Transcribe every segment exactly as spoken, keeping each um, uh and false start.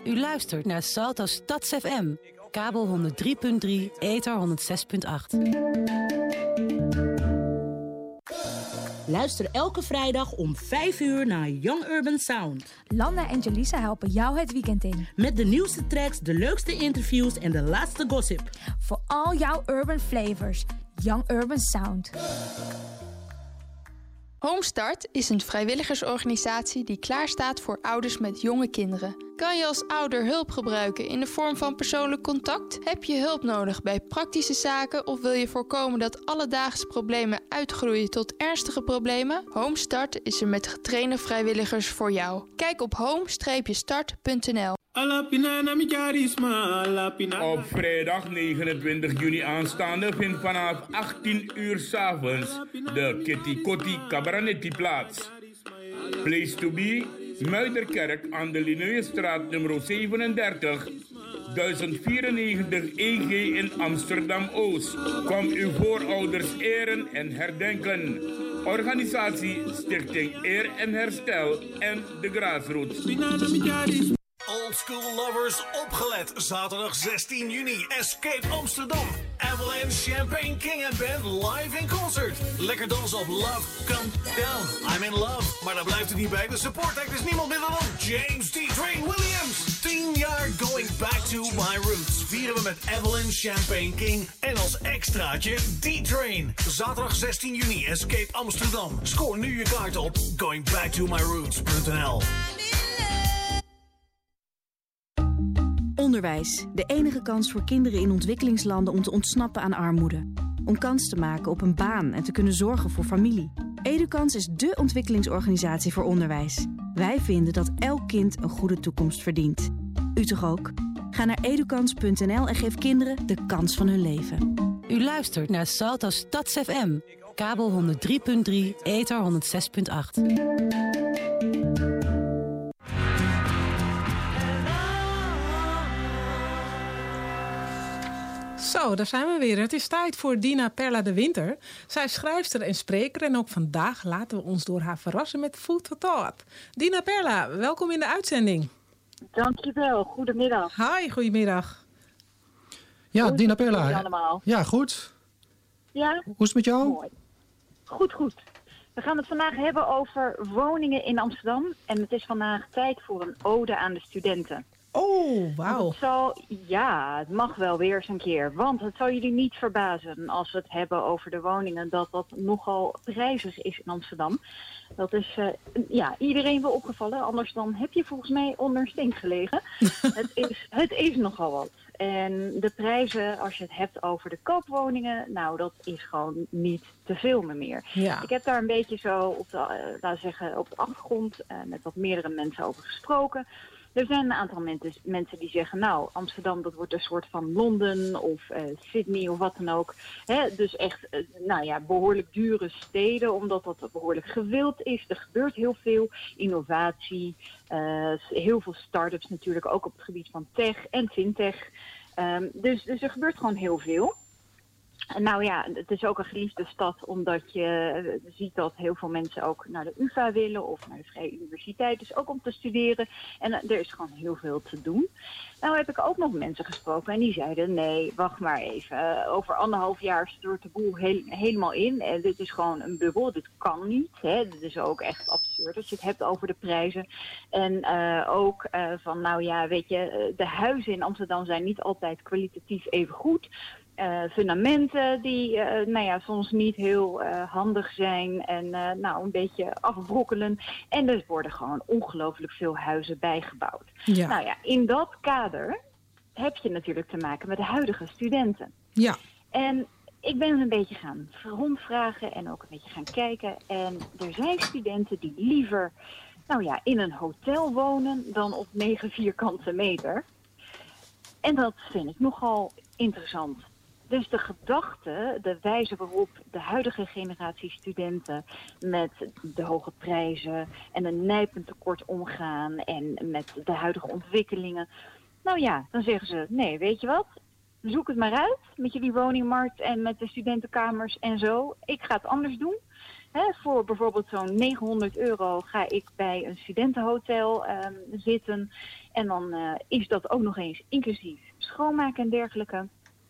U luistert naar Salto Stads F M. Kabel honderd drie punt drie, ether honderd zes punt acht. Luister elke vrijdag om vijf uur naar Young Urban Sound. Landa en Jelisa helpen jou het weekend in. Met de nieuwste tracks, de leukste interviews en de laatste gossip. Voor al jouw urban flavors. Young Urban Sound. Homestart is een vrijwilligersorganisatie die klaarstaat voor ouders met jonge kinderen. Kan je als ouder hulp gebruiken in de vorm van persoonlijk contact? Heb je hulp nodig bij praktische zaken of wil je voorkomen dat alledaagse problemen uitgroeien tot ernstige problemen? Homestart is er met getrainde vrijwilligers voor jou. Kijk op home start punt n l. Op vrijdag negenentwintig juni aanstaande vindt vanaf achttien uur 's avonds de Kitty Kotti Cabaretti plaats. Place to be, Muiderkerk aan de Linnaeusstraat nummer zevenendertig, duizend vierennegentig E G in Amsterdam-Oost. Kom uw voorouders eren en herdenken. Organisatie Stichting Eer en Herstel en de Grassroots. Old School Lovers, opgelet. Zaterdag zestien juni. Escape Amsterdam. Avalanche, Champagne King and Band live in concert. Lekker dansen op Love Come Down. I'm in love. Maar daar blijft het niet bij. De support act is niemand minder dan James D-Train Williams. Tien jaar going back to my roots. Vieren we met Avalanche, Champagne King en als extraatje D-Train. Zaterdag zestien juni. Escape Amsterdam. Scoor nu je kaart op going back to my roots punt n l. Onderwijs, de enige kans voor kinderen in ontwikkelingslanden om te ontsnappen aan armoede. Om kans te maken op een baan en te kunnen zorgen voor familie. Edukans is dé ontwikkelingsorganisatie voor onderwijs. Wij vinden dat elk kind een goede toekomst verdient. U toch ook? Ga naar edukans punt n l en geef kinderen de kans van hun leven. U luistert naar Salto Stads F M. Kabel honderd drie punt drie, ether honderd zes punt acht. Zo, daar zijn we weer. Het is tijd voor Dina Perla de Winter. Zij is schrijfster en spreker en ook vandaag laten we ons door haar verrassen met Food for Thought. Dina Perla, welkom in de uitzending. Dankjewel, goedemiddag. Hi, goedemiddag. Ja, Hoe Dina Perla. allemaal? Ja, goed. Ja? Hoe is het met jou? Mooi. Goed, goed. We gaan het vandaag hebben over woningen in Amsterdam. En het is vandaag tijd voor een ode aan de studenten. Oh, wauw. Het zal, ja, het mag wel weer eens een keer. Want het zal jullie niet verbazen als we het hebben over de woningen, dat dat nogal prijzig is in Amsterdam. Dat is uh, ja, iedereen wel opgevallen. Anders dan heb je volgens mij onder een stink gelegen. het, is, het is nogal wat. En de prijzen, als je het hebt over de koopwoningen, nou, dat is gewoon niet te veel meer. Ja. Ik heb daar een beetje zo op de, uh, laten zeggen, op de achtergrond uh, met wat meerdere mensen over gesproken. Er zijn een aantal mensen, mensen die zeggen, nou, Amsterdam, dat wordt een soort van Londen of uh, Sydney of wat dan ook. Hè? Dus echt, uh, nou ja, behoorlijk dure steden, omdat dat behoorlijk gewild is. Er gebeurt heel veel innovatie, uh, heel veel start-ups natuurlijk, ook op het gebied van tech en fintech. Um, dus, dus er gebeurt gewoon heel veel. Nou ja, het is ook een geliefde stad omdat je ziet dat heel veel mensen ook naar de U vA willen of naar de Vrije Universiteit. Dus ook om te studeren. En er is gewoon heel veel te doen. Nou heb ik ook nog mensen gesproken en die zeiden nee, wacht maar even. Over anderhalf jaar stort de boel heel, helemaal in. En dit is gewoon een bubbel, dit kan niet. Hè. Dit is ook echt absurd als je het hebt over de prijzen. En uh, ook uh, van nou ja, weet je, de huizen in Amsterdam zijn niet altijd kwalitatief even goed. Uh, fundamenten die uh, nou ja, soms niet heel uh, handig zijn en uh, nou, een beetje afbrokkelen. En er worden gewoon ongelooflijk veel huizen bijgebouwd. Ja. Nou ja, in dat kader heb je natuurlijk te maken met de huidige studenten. Ja. En ik ben een beetje gaan rondvragen en ook een beetje gaan kijken. En er zijn studenten die liever nou ja, in een hotel wonen dan op negen vierkante meter. En dat vind ik nogal interessant. Dus de gedachte, de wijze waarop de huidige generatie studenten met de hoge prijzen en een nijpend tekort omgaan en met de huidige ontwikkelingen. Nou ja, dan zeggen ze, nee, weet je wat? Zoek het maar uit met jullie woningmarkt en met de studentenkamers en zo. Ik ga het anders doen. Hè, voor bijvoorbeeld zo'n negenhonderd euro ga ik bij een studentenhotel um, zitten. En dan uh, is dat ook nog eens inclusief schoonmaken en dergelijke.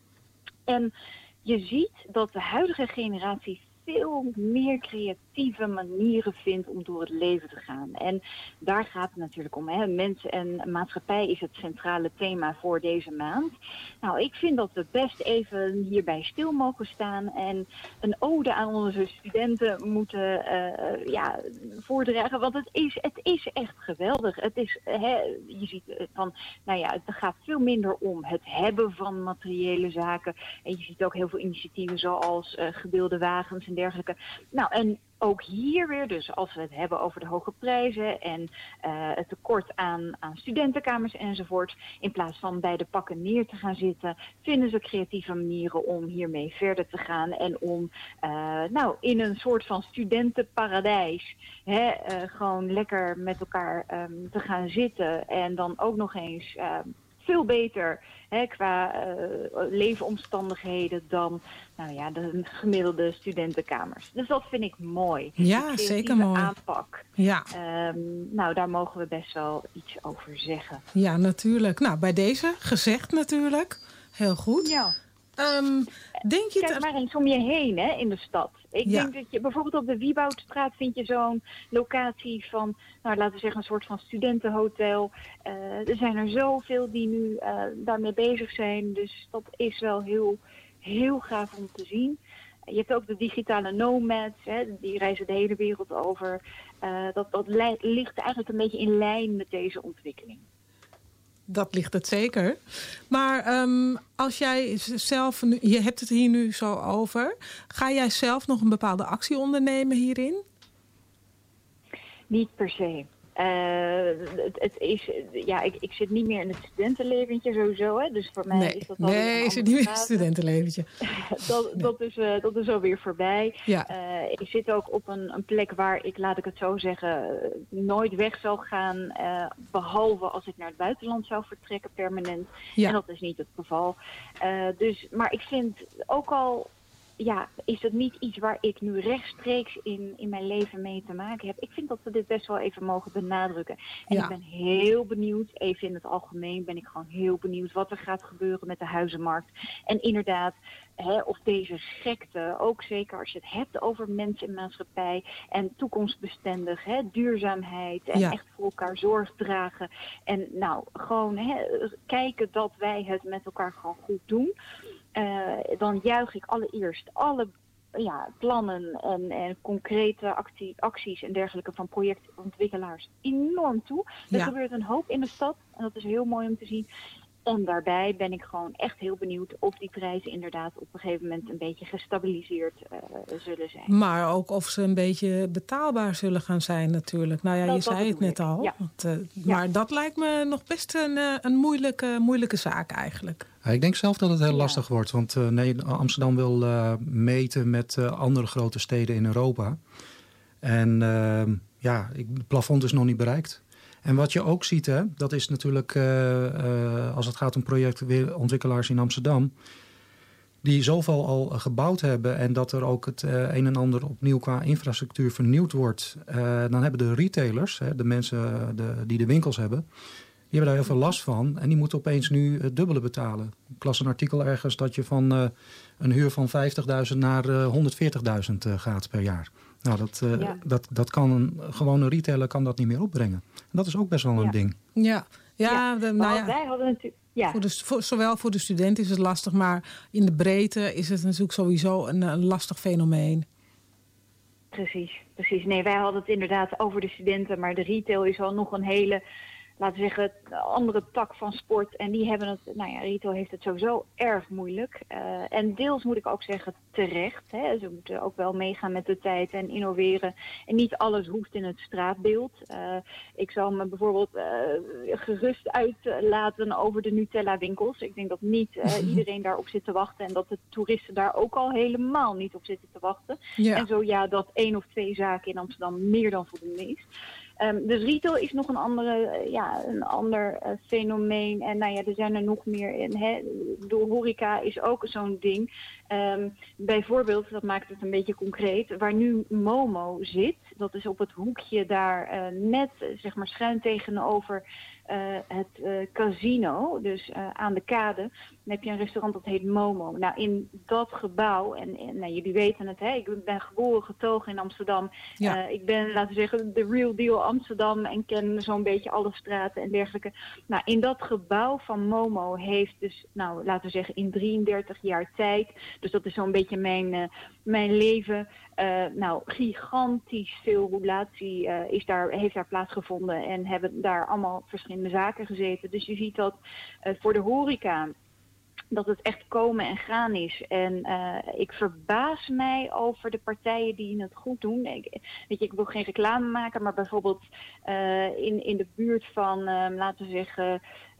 En je ziet dat de huidige generatie veel meer creatieve manieren vindt om door het leven te gaan. En daar gaat het natuurlijk om. Hè. Mensen en maatschappij is het centrale thema voor deze maand. Nou, ik vind dat we best even hierbij stil mogen staan en een ode aan onze studenten moeten uh, ja, voordragen. Want het is, het is echt geweldig. Het is, hè, je ziet van, nou ja, het gaat veel minder om het hebben van materiële zaken. En je ziet ook heel veel initiatieven zoals uh, gedeelde wagens en dergelijke. Nou, en ook hier weer, dus als we het hebben over de hoge prijzen en uh, het tekort aan, aan studentenkamers enzovoort, in plaats van bij de pakken neer te gaan zitten, vinden ze creatieve manieren om hiermee verder te gaan en om uh, nou, in een soort van studentenparadijs hè, uh, gewoon lekker met elkaar um, te gaan zitten en dan ook nog eens Uh, veel beter hè, qua uh, leefomstandigheden dan nou ja, de gemiddelde studentenkamers. Dus dat vind ik mooi. Ja, zeker mooi. Aanpak. Ja. Um, nou, daar mogen we best wel iets over zeggen. Ja, natuurlijk. Nou, bij deze gezegd natuurlijk. Heel goed. Ja. Um, denk je Kijk dat... maar eens om je heen hè, in de stad. Ik ja. denk dat je bijvoorbeeld op de Wieboudstraat vind je zo'n locatie van, nou laten we zeggen een soort van studentenhotel. Uh, er zijn er zoveel die nu uh, daarmee bezig zijn. Dus dat is wel heel, heel gaaf om te zien. Je hebt ook de digitale nomads, hè, die reizen de hele wereld over. Uh, dat dat li- ligt eigenlijk een beetje in lijn met deze ontwikkeling. Dat ligt het zeker. Maar um, als jij zelf, je hebt het hier nu zo over, ga jij zelf nog een bepaalde actie ondernemen hierin? Niet per se. Uh, het, het is, ja, ik, ik zit niet meer in het studentenleventje sowieso, hè. Dus voor mij nee, is dat al nee, je zit niet meer in het studentenleventje. dat, nee. dat, is, uh, dat is alweer voorbij. Ja. Uh, ik zit ook op een, een plek waar ik, laat ik het zo zeggen, nooit weg zal gaan, uh, behalve als ik naar het buitenland zou vertrekken permanent. Ja. En dat is niet het geval. Uh, dus, maar ik vind ook al, ja, is het niet iets waar ik nu rechtstreeks in, in mijn leven mee te maken heb. Ik vind dat we dit best wel even mogen benadrukken. En ja. ik ben heel benieuwd, even in het algemeen ben ik gewoon heel benieuwd wat er gaat gebeuren met de huizenmarkt. En inderdaad, hè, of deze gekte, ook zeker als je het hebt over mensen in maatschappij en toekomstbestendig, hè, duurzaamheid en ja. echt voor elkaar zorg dragen. En nou, gewoon hè, kijken dat wij het met elkaar gewoon goed doen. Uh, dan juich ik allereerst alle ja, plannen en, en concrete actie, acties en dergelijke van projectontwikkelaars enorm toe. Er ja. gebeurt een hoop in de stad en dat is heel mooi om te zien. En daarbij ben ik gewoon echt heel benieuwd of die prijzen inderdaad op een gegeven moment een beetje gestabiliseerd uh, zullen zijn. Maar ook of ze een beetje betaalbaar zullen gaan zijn natuurlijk. Nou ja, dat, je zei het net ik. al. Ja. Want, uh, ja. Maar dat lijkt me nog best een, uh, een moeilijke, moeilijke zaak eigenlijk. Ja, ik denk zelf dat het heel ja. lastig wordt. Want uh, nee, Amsterdam wil uh, meten met uh, andere grote steden in Europa. En uh, ja, het plafond is nog niet bereikt. En wat je ook ziet, hè, dat is natuurlijk uh, uh, als het gaat om projectontwikkelaars in Amsterdam, die zoveel al uh, gebouwd hebben en dat er ook het uh, een en ander opnieuw qua infrastructuur vernieuwd wordt. Uh, dan hebben de retailers, hè, de mensen de, die de winkels hebben, die hebben daar heel veel last van. En die moeten opeens nu het dubbele betalen. Ik las een artikel ergens dat je van uh, een huur van vijftigduizend naar uh, honderdveertigduizend uh, gaat per jaar. Nou, dat, uh, ja. dat, dat kan een gewone retailer kan dat niet meer opbrengen. En dat is ook best wel een ja. ding. Ja, ja, ja. De, nou ja. wij hadden natuurlijk. Ja. Voor de, voor, zowel voor de student is het lastig, maar in de breedte is het natuurlijk sowieso een, een lastig fenomeen. Precies, precies. Nee, wij hadden het inderdaad over de studenten, maar de retail is al nog een hele, laten we zeggen, andere tak van sport. En die hebben het, nou ja, retail heeft het sowieso erg moeilijk. Uh, en deels moet ik ook zeggen terecht. Hè. Ze moeten ook wel meegaan met de tijd en innoveren. En niet alles hoeft in het straatbeeld. Uh, ik zal me bijvoorbeeld uh, gerust uitlaten over de Nutella-winkels. Ik denk dat niet uh, iedereen daarop zit te wachten. En dat de toeristen daar ook al helemaal niet op zitten te wachten. Ja. En zo ja, dat één of twee zaken in Amsterdam meer dan voldoende is. Um, dus retail is nog een, andere, uh, ja, een ander uh, fenomeen. En nou ja, er zijn er nog meer in. Hè. De horeca is ook zo'n ding. Um, bijvoorbeeld, dat maakt het een beetje concreet, waar nu Momo zit, dat is op het hoekje daar uh, net, zeg maar schuin tegenover uh, het uh, casino, dus uh, aan de kade. Dan heb je een restaurant dat heet Momo. Nou, in dat gebouw, en, en nou, jullie weten het, hè, ik ben geboren getogen in Amsterdam. Ja. Uh, ik ben, laten we zeggen, de real deal Amsterdam en ken zo'n beetje alle straten en dergelijke. Nou, in dat gebouw van Momo heeft dus, nou, laten we zeggen, in drieëndertig jaar tijd, dus dat is zo'n beetje mijn, uh, mijn leven. Uh, nou, gigantisch veel roulatie uh, is daar, heeft daar plaatsgevonden en hebben daar allemaal verschillende zaken gezeten. Dus je ziet dat uh, voor de horeca dat het echt komen en gaan is. En uh, ik verbaas mij over de partijen die het goed doen. Ik, weet je, ik wil geen reclame maken, maar bijvoorbeeld uh, in, in de buurt van, uh, laten we zeggen,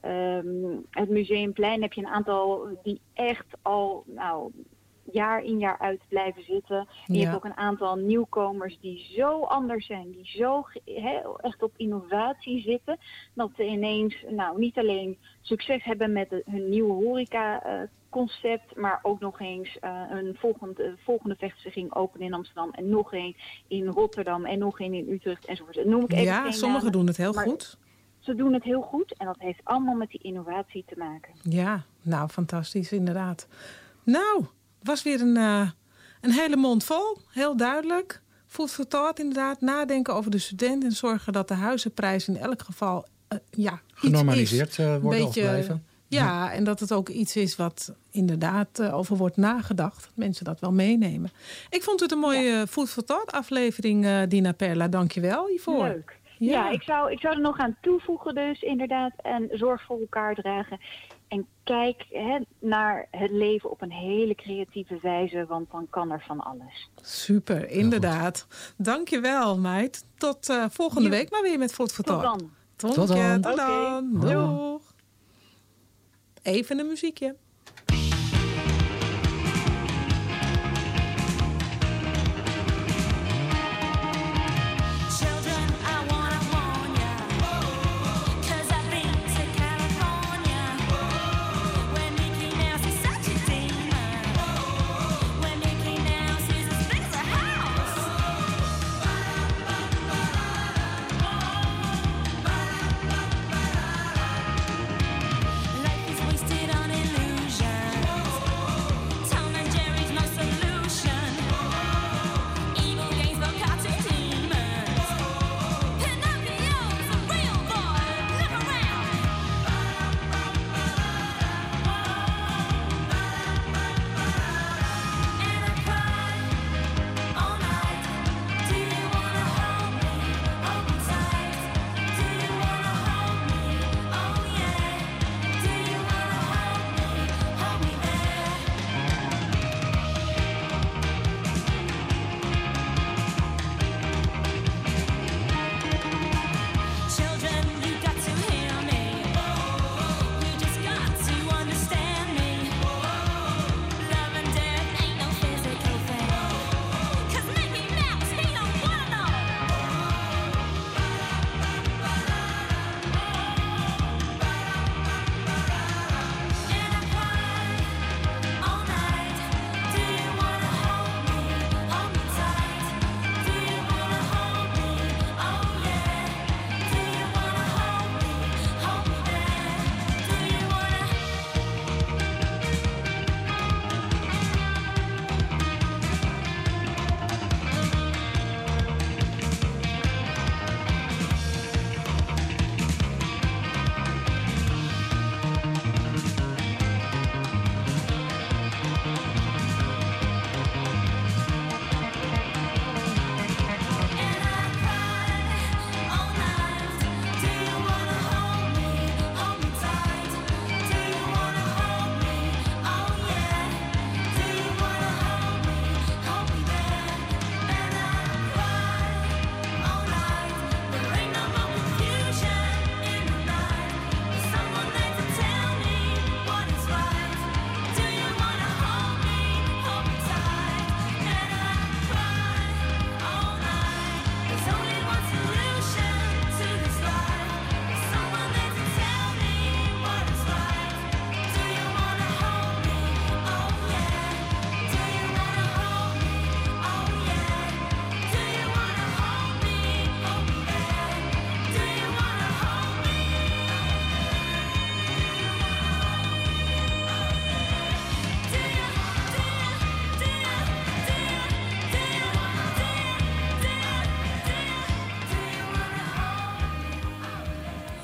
um, het Museumplein heb je een aantal die echt al, nou, jaar in jaar uit blijven zitten. En je ja. hebt ook een aantal nieuwkomers die zo anders zijn, die zo he, echt op innovatie zitten, dat ze ineens nou niet alleen succes hebben met de, hun nieuwe horeca uh, concept, maar ook nog eens uh, een volgende, volgende vestiging openen in Amsterdam en nog één in Rotterdam en nog één in Utrecht enzovoort. Noem ik even ja, sommigen doen het heel goed. Ze doen het heel goed en dat heeft allemaal met die innovatie te maken. Ja, nou fantastisch inderdaad. Nou, het was weer een, uh, een hele mond vol, heel duidelijk. Food for thought inderdaad, nadenken over de student en zorgen dat de huizenprijs in elk geval uh, ja, genormaliseerd uh, worden beetje, of blijven. Ja, ja, en dat het ook iets is wat inderdaad uh, over wordt nagedacht. Dat mensen dat wel meenemen. Ik vond het een mooie ja. Food for thought aflevering, uh, Dina Perla. Dank je wel hiervoor. Leuk. Ja, ja ik, zou, ik zou er nog aan toevoegen dus inderdaad. En zorg voor elkaar dragen. En kijk hè, naar het leven op een hele creatieve wijze, want dan kan er van alles. Super, inderdaad. Dank je wel, meid. Tot uh, volgende week maar weer met Food for Thought. Tot dan. Tot, Tot dan. Tot dan. Okay. Doeg. Even een muziekje. Life is wasted on illusion.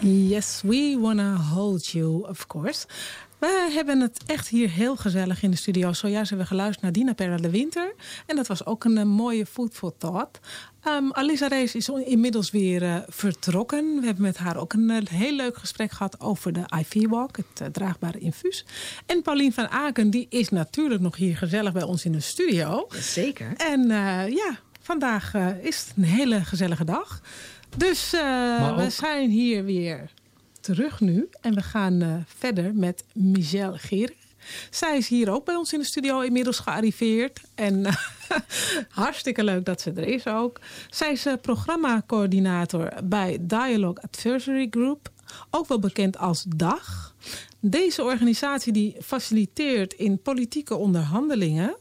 Yes, we wanna hold you, of course. We hebben het echt hier heel gezellig in de studio. Zojuist hebben we geluisterd naar Dina Perla de Winter. En dat was ook een, een mooie food for thought. Um, Alisa Rees is inmiddels weer uh, vertrokken. We hebben met haar ook een uh, heel leuk gesprek gehad over de I V Walk, het uh, draagbare infuus. En Paulien van Aken, die is natuurlijk nog hier gezellig bij ons in de studio. Zeker. En uh, ja, vandaag uh, is het een hele gezellige dag. Dus uh, ook... we zijn hier weer terug nu. En we gaan uh, verder met Michelle Gerig. Zij is hier ook bij ons in de studio inmiddels gearriveerd. En uh, hartstikke leuk dat ze er is ook. Zij is uh, programmacoördinator bij Dialogue Advisory Group. Ook wel bekend als D A G. Deze organisatie die faciliteert in politieke onderhandelingen.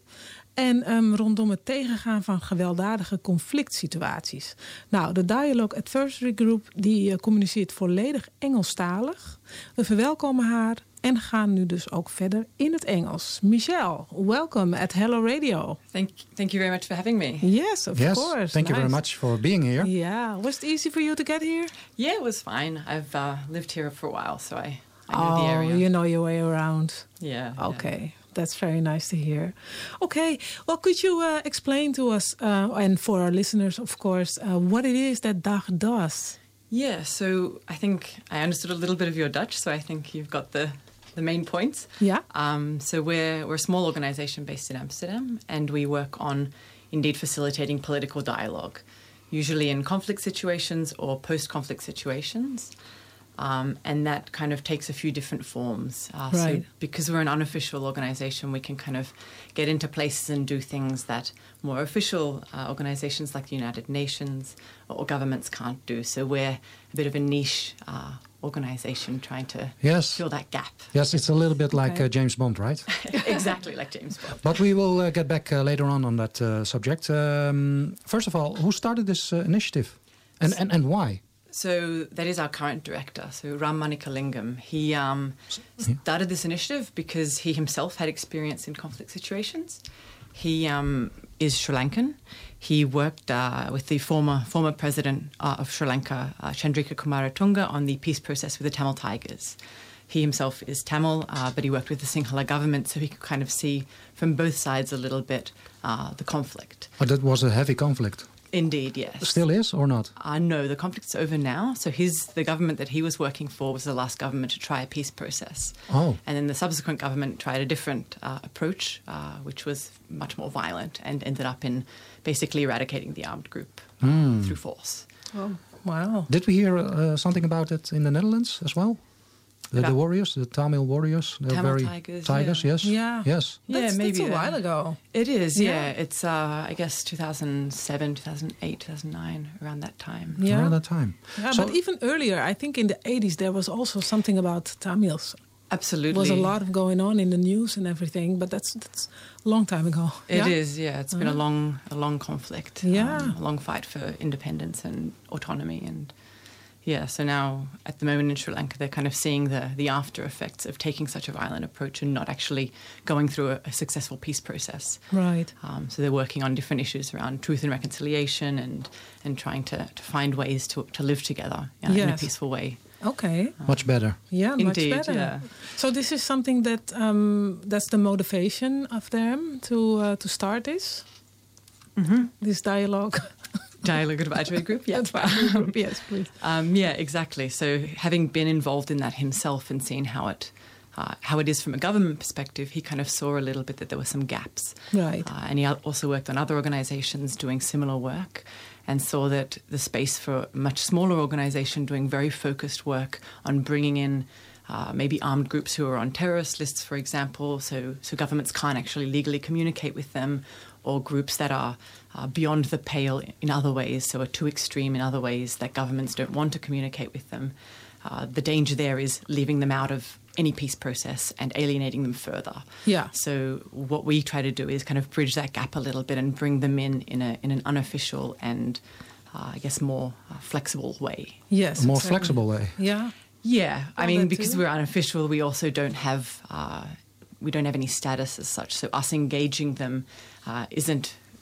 En um, rondom het tegengaan van gewelddadige conflict situaties. Nou, de Dialogue Advisory Group die uh, communiceert volledig Engelstalig. We verwelkomen haar en gaan nu dus ook verder in het Engels. Michelle, welcome at Hello Radio. Thank, thank you very much for having me. Yes, of yes, course. Thank nice. you very much for being here. Yeah, was it easy for you to get here? Yeah, it was fine. I've uh, lived here for a while, so I, I know oh, the area. You know your way around. Yeah. Okay. Yeah. That's very nice to hear. Okay, well, could you uh, explain to us, uh, and for our listeners, of course, uh, what it is that D A G does? Yeah, so I think I understood a little bit of your Dutch, so I think you've got the, the main points. Yeah. Um, so we're, we're a small organisation based in Amsterdam, and we work on, indeed, facilitating political dialogue, usually in conflict situations or post-conflict situations. Um, and that kind of takes a few different forms. Uh, right. So because we're an unofficial organisation, we can kind of get into places and do things that more official uh, organisations like the United Nations or governments can't do. So we're a bit of a niche uh, organisation trying to yes. fill that gap. Yes, it's a little bit like okay. uh, James Bond, right? Exactly like James Bond. But we will uh, get back uh, later on on that uh, subject. Um, first of all, who started this uh, initiative and, and, and why? So that is our current director, so Ram Manikalingam. He um, started this initiative because he himself had experience in conflict situations. He um, is Sri Lankan. He worked uh, with the former former president uh, of Sri Lanka, uh, Chandrika Kumaratunga, on the peace process with the Tamil Tigers. He himself is Tamil, uh, but he worked with the Sinhala government, so he could kind of see from both sides a little bit uh, the conflict. But that was a heavy conflict. Indeed, yes. Still is or not? Uh, no, the conflict's over now. So his the government that he was working for was the last government to try a peace process. Oh. And then the subsequent government tried a different uh, approach, uh, which was much more violent and ended up in basically eradicating the armed group uh, mm. through force. Oh, wow. Did we hear uh, something about it in the Netherlands as well? The, the warriors, the Tamil warriors, they're Tamil very tigers, tigers, yeah. yes, yeah, yes, yeah, that's, maybe that's a uh, while ago. It is, yeah. yeah. It's uh, I guess two thousand seven, two thousand eight, two thousand nine, around that time. Yeah. Around that time. Yeah, so, but even earlier, I think in the eighties there was also something about Tamils. Absolutely, there was a lot of going on in the news and everything, but that's that's a long time ago. It yeah? is, yeah. It's been uh-huh. a long, a long conflict. Yeah, um, a long fight for independence and autonomy, and yeah. So now, at the moment in Sri Lanka, they're kind of seeing the the after effects of taking such a violent approach and not actually going through a, a successful peace process. Right. Um, so they're working on different issues around truth and reconciliation, and and trying to, to find ways to to live together uh, yes. in a peaceful way. Okay. Um, much better. Yeah, Indeed, much better. Yeah. So this is something that um, that's the motivation of them to uh, to start this mm-hmm. this dialogue. Dialogue Advisory Group, yeah. Advisory Group, yes, please. Um, yeah, exactly. So having been involved in that himself and seen how it uh, how it is from a government perspective, he kind of saw a little bit that there were some gaps. Right. Uh, and he also worked on other organisations doing similar work, and saw that the space for a much smaller organisation doing very focused work on bringing in uh, maybe armed groups who are on terrorist lists, for example, so so governments can't actually legally communicate with them, or groups that are uh, beyond the pale in other ways, so are too extreme in other ways that governments don't want to communicate with them. Uh, the danger there is leaving them out of any peace process and alienating them further. Yeah. So what we try to do is kind of bridge that gap a little bit and bring them in in, a, in an unofficial and, uh, I guess, more uh, flexible way. Yes. A more exactly. flexible way. Yeah. Yeah. I Oh, mean, that because too. we're unofficial, we also don't have... Uh, we don't have any status as such. So us engaging them uh, isn't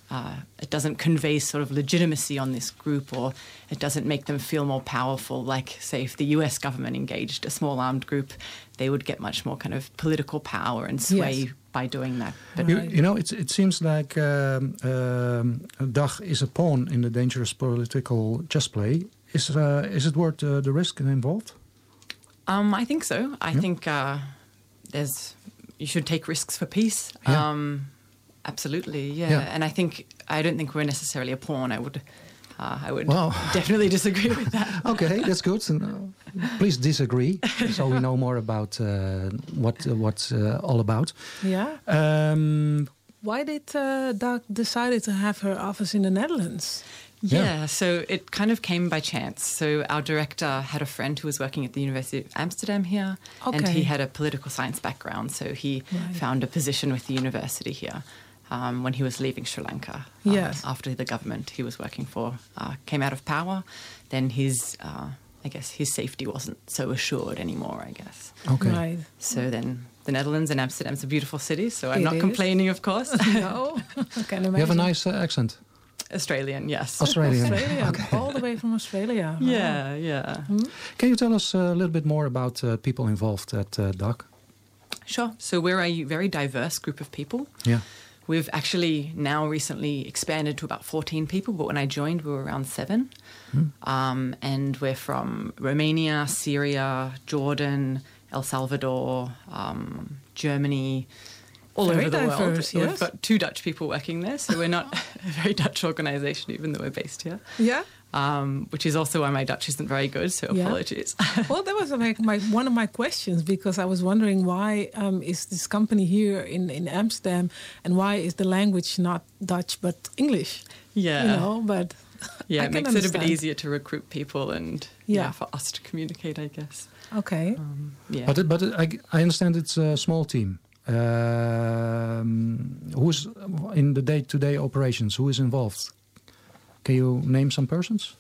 uh, it doesn't convey sort of legitimacy on this group, or it doesn't make them feel more powerful. Like, say, if the U S government engaged a small armed group, they would get much more kind of political power and sway yes. by doing that. But you, you know, it's, it seems like um, um, Dag is a pawn in the dangerous political chess play. Is uh, is it worth uh, the risk involved? Um, I think so. I yeah. think uh, there's you should take risks for peace. Yeah. Um, absolutely, yeah. yeah. And I think I don't think we're necessarily a pawn. I would, uh, I would well. definitely disagree with that. Okay, that's good. And, uh, please disagree, so we know more about uh, what uh, what's uh, all about. Yeah. Um, Why did uh, Dag decided to have her office in the Netherlands? Yeah, yeah, so it kind of came by chance. So our director had a friend who was working at the University of Amsterdam here, okay. and he had a political science background, so he right. found a position with the university here um, when he was leaving Sri Lanka. Uh, yes. After the government he was working for uh, came out of power, then his, uh, I guess, his safety wasn't so assured anymore, I guess. Okay. Right. So then the Netherlands and Amsterdam's a beautiful city, so I'm it not is. complaining, of course. No, I can imagine. You have a nice uh, accent. Australian, yes. Australian. Australia, okay. all the way from Australia. Yeah, yeah. Hmm? Can you tell us a little bit more about uh, people involved at uh, Dag? Sure. So we're a very diverse group of people. Yeah. We've actually now recently expanded to about fourteen people, but when I joined, we were around seven. Hmm. Um, and we're from Romania, Syria, Jordan, El Salvador, um, Germany, all very over the diverse, world. yes. We've got two Dutch people working there, so we're not a very Dutch organisation, even though we're based here. Yeah. Um, which is also why my Dutch isn't very good, so yeah. apologies. Well, that was like my, one of my questions, because I was wondering why um, is this company here in, in Amsterdam, and why is the language not Dutch but English? Yeah. You know, but yeah, I it can makes understand. it a bit easier to recruit people and yeah. yeah, for us to communicate, I guess. Okay. Um, yeah. But, it, but it, I, I understand it's a small team. Um, who's in the day-to-day operations? Who is involved? Can you name some persons?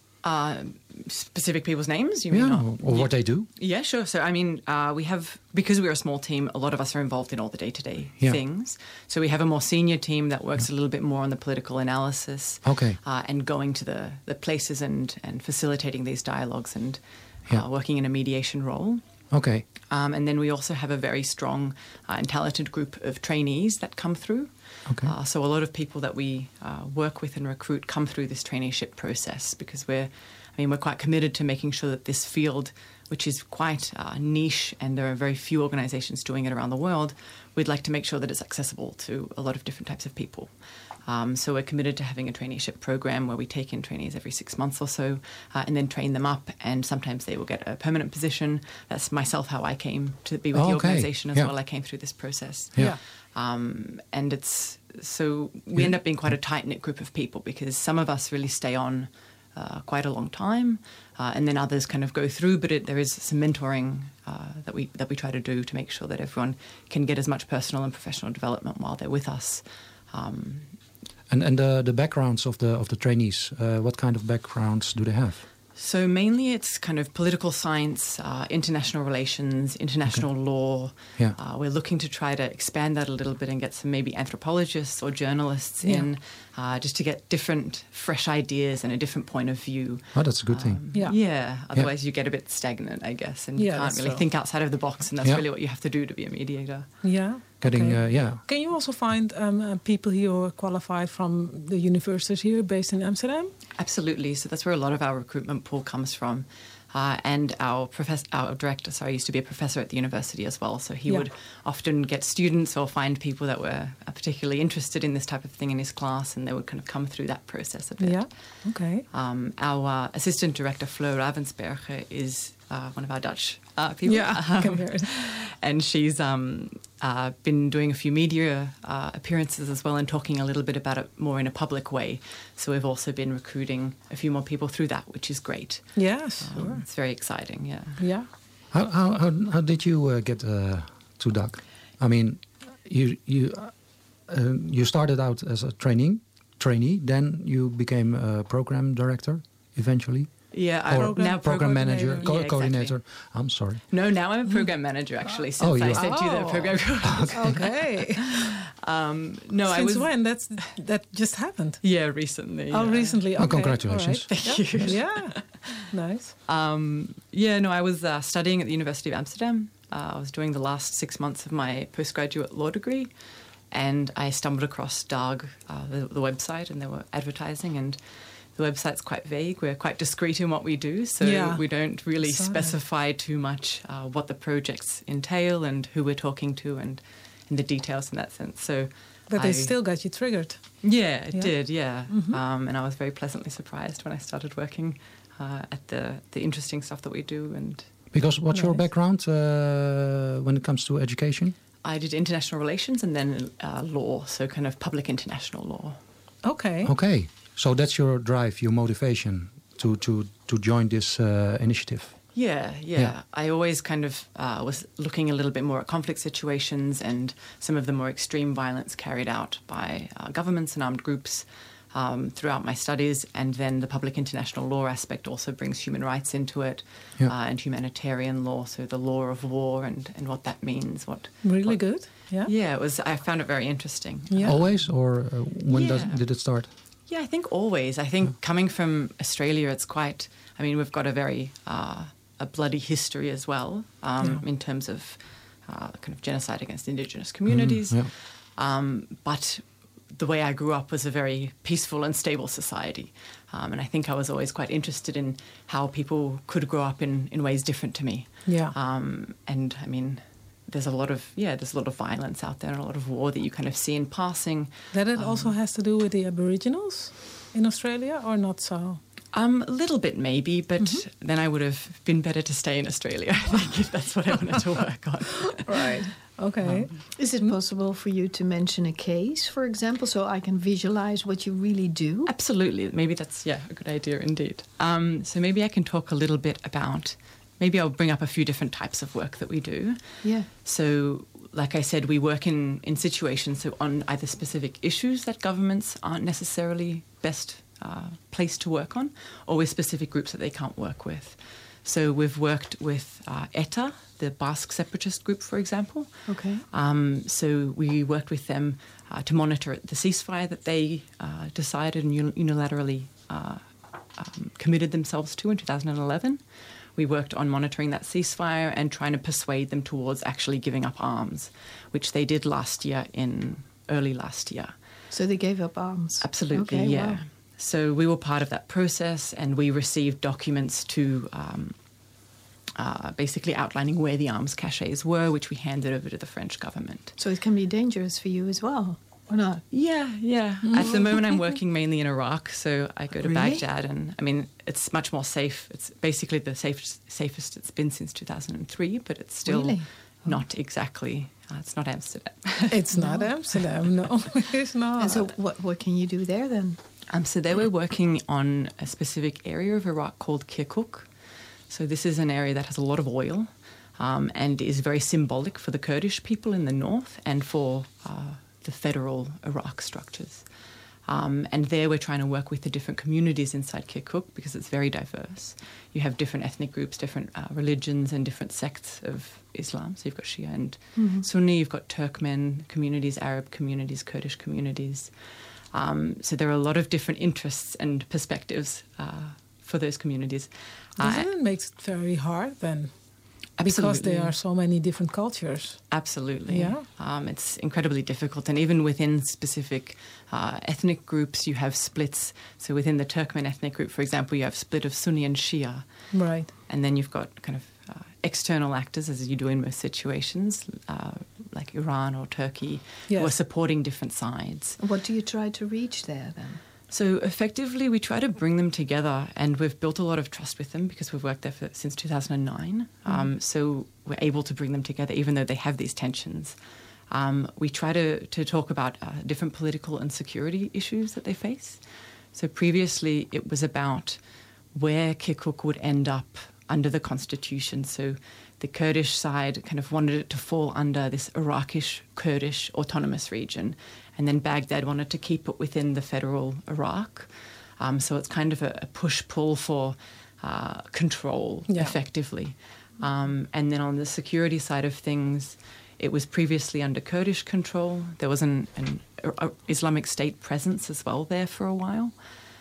Uh, specific people's names? You yeah, mean? Not? or yeah. what they do? Yeah, sure. So, I mean, uh, we have, because we're a small team, a lot of us are involved in all the day-to-day yeah. things. So we have a more senior team that works yeah. a little bit more on the political analysis. Okay. Uh, and going to the, the places and, and facilitating these dialogues and yeah. uh, working in a mediation role. Okay. Um, and then we also have a very strong uh, and talented group of trainees that come through. Okay. Uh, so a lot of people that we uh, work with and recruit come through this traineeship process, because we're, I mean, we're quite committed to making sure that this field, which is quite uh, niche and there are very few organizations doing it around the world, we'd like to make sure that it's accessible to a lot of different types of people. Um, so we're committed to having a traineeship program where we take in trainees every six months or so uh, and then train them up, and sometimes they will get a permanent position. That's myself how I came to be with oh, the okay. organisation as yeah. well. I came through this process. Yeah. Um, and it's so we end up being quite a tight-knit group of people, because some of us really stay on uh, quite a long time, uh, and then others kind of go through, but it, there is some mentoring uh, that we that we try to do to make sure that everyone can get as much personal and professional development while they're with us. Um, And and the the backgrounds of the of the trainees, uh, what kind of backgrounds do they have? So mainly it's kind of political science, uh, international relations, international okay. law. Yeah. Uh, we're looking to try to expand that a little bit and get some maybe anthropologists or journalists yeah. in, uh, just to get different, fresh ideas and a different point of view. Oh, that's a good um, thing. Yeah. Yeah. Otherwise you get a bit stagnant, I guess, and you Yeah, can't that's really true. think outside of the box, and that's Yeah. really what you have to do to be a mediator. Yeah. Getting okay. uh, yeah. Can you also find um, uh, people here who are qualified from the universities here based in Amsterdam? Absolutely. So that's where a lot of our recruitment pool comes from. Uh, and our professor, our director, sorry, used to be a professor at the university as well. So he Yeah. would often get students or find people that were particularly interested in this type of thing in his class, and they would kind of come through that process a bit. Yeah. Okay. Um, our uh, assistant director, Fleur Ravensberger, is uh, one of our Dutch uh, people. Yeah, I can hear it. And she's um, uh, been doing a few media uh, appearances as well, and talking a little bit about it more in a public way. So we've also been recruiting a few more people through that, which is great. Yes, Um, sure. it's very exciting, yeah. Yeah. How how how, how did you uh, get uh, to Dag? I mean, you you uh, you started out as a training trainee, then you became a program director eventually. Yeah, or I, program, now program manager, coordinator. co- Yeah, coordinator. exactly. I'm sorry. No, now I'm a program manager actually. Since Oh, I you said are. to you that Oh. program coordinator. Okay. um, no, Since I was. when? That's that just happened. Yeah, recently. Oh, yeah. recently. Okay. Oh, congratulations. All right. Thank you. Yeah. Nice. Um, yeah, no, I was uh, studying at the University of Amsterdam. Uh, I was doing the last six months of my postgraduate law degree, and I stumbled across D A R G, uh, the, the website, and they were advertising, and the website's quite vague. We're quite discreet in what we do, so Yeah. we don't really Saw that. specify too much uh, what the projects entail and who we're talking to and, and the details in that sense. So, But I, they still got you triggered. yeah, it Yeah. did, yeah. Mhm. Um, and I was very pleasantly surprised when I started working uh, at the the interesting stuff that we do. And Because what's your Nice. background uh, when it comes to education? I did international relations and then uh, law, so kind of public international law. Okay. Okay, so that's your drive, your motivation to to to join this uh, initiative. Yeah, yeah, Yeah. I always kind of uh, was looking a little bit more at conflict situations and some of the more extreme violence carried out by uh, governments and armed groups um, throughout my studies. And then the public international law aspect also brings human rights into it Yeah. uh, and humanitarian law, so the law of war and, and what that means. What Really what- good. Yeah. Yeah, it was. I found it very interesting. Yeah. Always, or uh, when does, Yeah. did it start? Yeah, I think always. I think coming from Australia, it's quite. I mean, we've got a very uh, a bloody history as well um, Yeah. in terms of uh, kind of genocide against Indigenous communities. Mm, yeah. Um, but the way I grew up was a very peaceful and stable society, um, and I think I was always quite interested in how people could grow up in, in ways different to me. Yeah. Um, and I mean. There's a lot of yeah. There's a lot of violence out there and a lot of war that you kind of see in passing. That it also has to do with the Aboriginals in Australia, or not so? Um, a little bit maybe, but Mm-hmm. then I would have been better to stay in Australia, I think, if that's what I wanted to work on. Right. Okay. Is it possible for you to mention a case, for example, so I can visualize what you really do? Absolutely. Maybe that's, yeah, a good idea indeed. Um, so maybe I can talk a little bit about, maybe I'll bring up a few different types of work that we do. Yeah. So, like I said, we work in, in situations so on either specific issues that governments aren't necessarily best uh, placed to work on, or with specific groups that they can't work with. So we've worked with uh, ETA, the Basque separatist group, for example. Okay. Um, so we worked with them uh, to monitor the ceasefire that they uh, decided and uni- unilaterally uh, um, committed themselves to in two thousand eleven. We worked on monitoring that ceasefire and trying to persuade them towards actually giving up arms, which they did last year in early last year. So they gave up arms? Absolutely, Okay, yeah. wow. So we were part of that process, and we received documents to um, uh, basically outlining where the arms caches were, which we handed over to the French government. So it can be dangerous for you as well, or not? Yeah, yeah. At the moment, I'm working mainly in Iraq, so I go to Really? Baghdad, and I mean, it's much more safe. It's basically the safest, safest it's been since two thousand three, but it's still Really? not exactly. Uh, it's not Amsterdam. It's not Amsterdam. No, it's not. And so what, what can you do there then? Um, so they were working on a specific area of Iraq called Kirkuk. So this is an area that has a lot of oil um, and is very symbolic for the Kurdish people in the north and for uh, the federal Iraq structures. Um, and there we're trying to work with the different communities inside Kirkuk because it's very diverse. You have different ethnic groups, different uh, religions and different sects of Islam. So you've got Shia and Mhm. Sunni, you've got Turkmen communities, Arab communities, Kurdish communities. Um, so there are a lot of different interests and perspectives uh, for those communities. Uh, Doesn't it makes it very hard then? Because Absolutely. there are so many different cultures. Absolutely. Yeah. Um, it's incredibly difficult. And even within specific uh, ethnic groups, you have splits. So within the Turkmen ethnic group, for example, you have split of Sunni and Shia. Right. And then you've got kind of uh, external actors, as you do in most situations, uh, like Iran or Turkey, who Yes. are supporting different sides. What do you try to reach there then? So effectively, we try to bring them together, and we've built a lot of trust with them because we've worked there for, since two thousand nine. Um, Mhm. so we're able to bring them together, even though they have these tensions. Um, we try to, to talk about uh, different political and security issues that they face. So previously, it was about where Kirkuk would end up under the constitution. So the Kurdish side kind of wanted it to fall under this Iraqish Kurdish autonomous region. And then Baghdad wanted to keep it within the federal Iraq. Um, so it's kind of a, a push-pull for uh, control Yeah. effectively. Um, and then on the security side of things, it was previously under Kurdish control. There was an, an a Islamic State presence as well there for a while.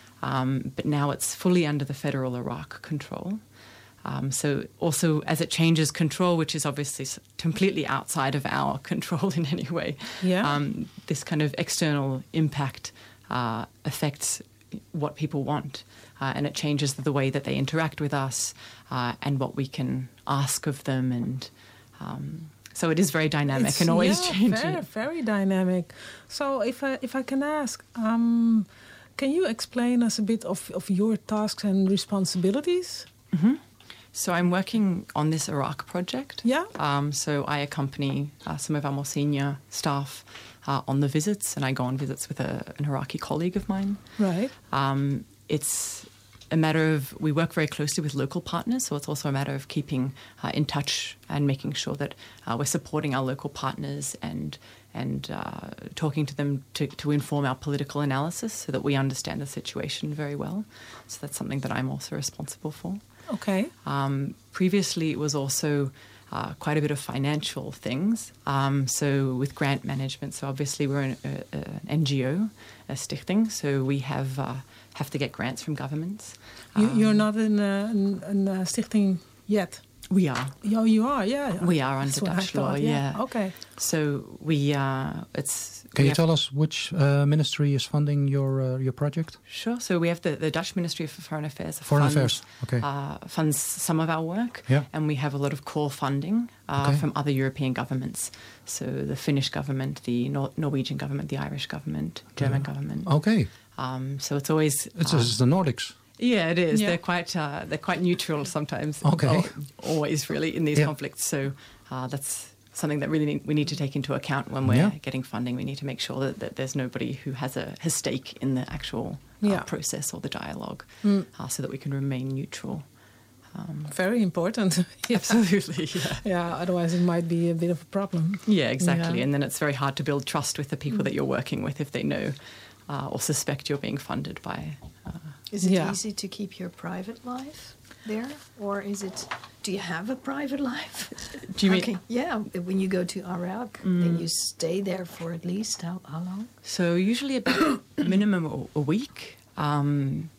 Um, but now it's fully under the federal Iraq control. Um, so also as it changes control, which is obviously completely outside of our control in any way, Yeah. um, this kind of external impact uh, affects what people want. Uh, and it changes the way that they interact with us uh, and what we can ask of them. And um, so it is very dynamic It's- and always yeah, changing. Very, very dynamic. So if I, if I can ask, um, can you explain us a bit of, of your tasks and responsibilities? Mm-hmm. So I'm working on this Iraq project. Yeah. Um, so I accompany uh, some of our more senior staff uh, on the visits, and I go on visits with a, an Iraqi colleague of mine. Right. Um, it's a matter of, we work very closely with local partners, so it's also a matter of keeping uh, in touch and making sure that uh, we're supporting our local partners and and uh, talking to them to, to inform our political analysis so that we understand the situation very well. So that's something that I'm also responsible for. Okay. Um, previously, it was also uh, quite a bit of financial things. Um, so with grant management, so obviously we're an, a, a, an N G O, a stichting, so we have uh, have to get grants from governments. You, Um, you're not in a, in, in a stichting yet? We are. Oh, you are, yeah. We are under That's what I Dutch law, thought, yeah. Okay. So we, uh, it's... Can we you have- tell us which uh, ministry is funding your uh, your project? Sure. So we have the, the Dutch Ministry of Foreign Affairs. Foreign funds, Affairs, okay. Uh, funds some of our work. Yeah. And we have a lot of core funding uh, Okay. from other European governments. So the Finnish government, the Nor- Norwegian government, the Irish government, German government. Okay. Um, so it's always... It's, uh, it's the Nordics. Yeah, it is. Yeah. They're quite uh, they're quite neutral sometimes. Okay. Al- always really in these Yeah. conflicts. So uh, that's something that really need, we need to take into account when we're Yeah. getting funding. We need to make sure that, that there's nobody who has a has stake in the actual uh, Yeah. process or the dialogue, Mm. uh, so that we can remain neutral. Um, Very important. Yeah. Absolutely, yeah. Yeah, otherwise it might be a bit of a problem. Yeah, exactly. Yeah. And then it's very hard to build trust with the people that you're working with if they know uh, or suspect you're being funded by. Uh, Is it Yeah. easy to keep your private life there? Or is it, do you have a private life? Do you mean- Okay, yeah, when you go to Iraq, then you stay there for at least how, how long? So usually about minimum a, a week. Um,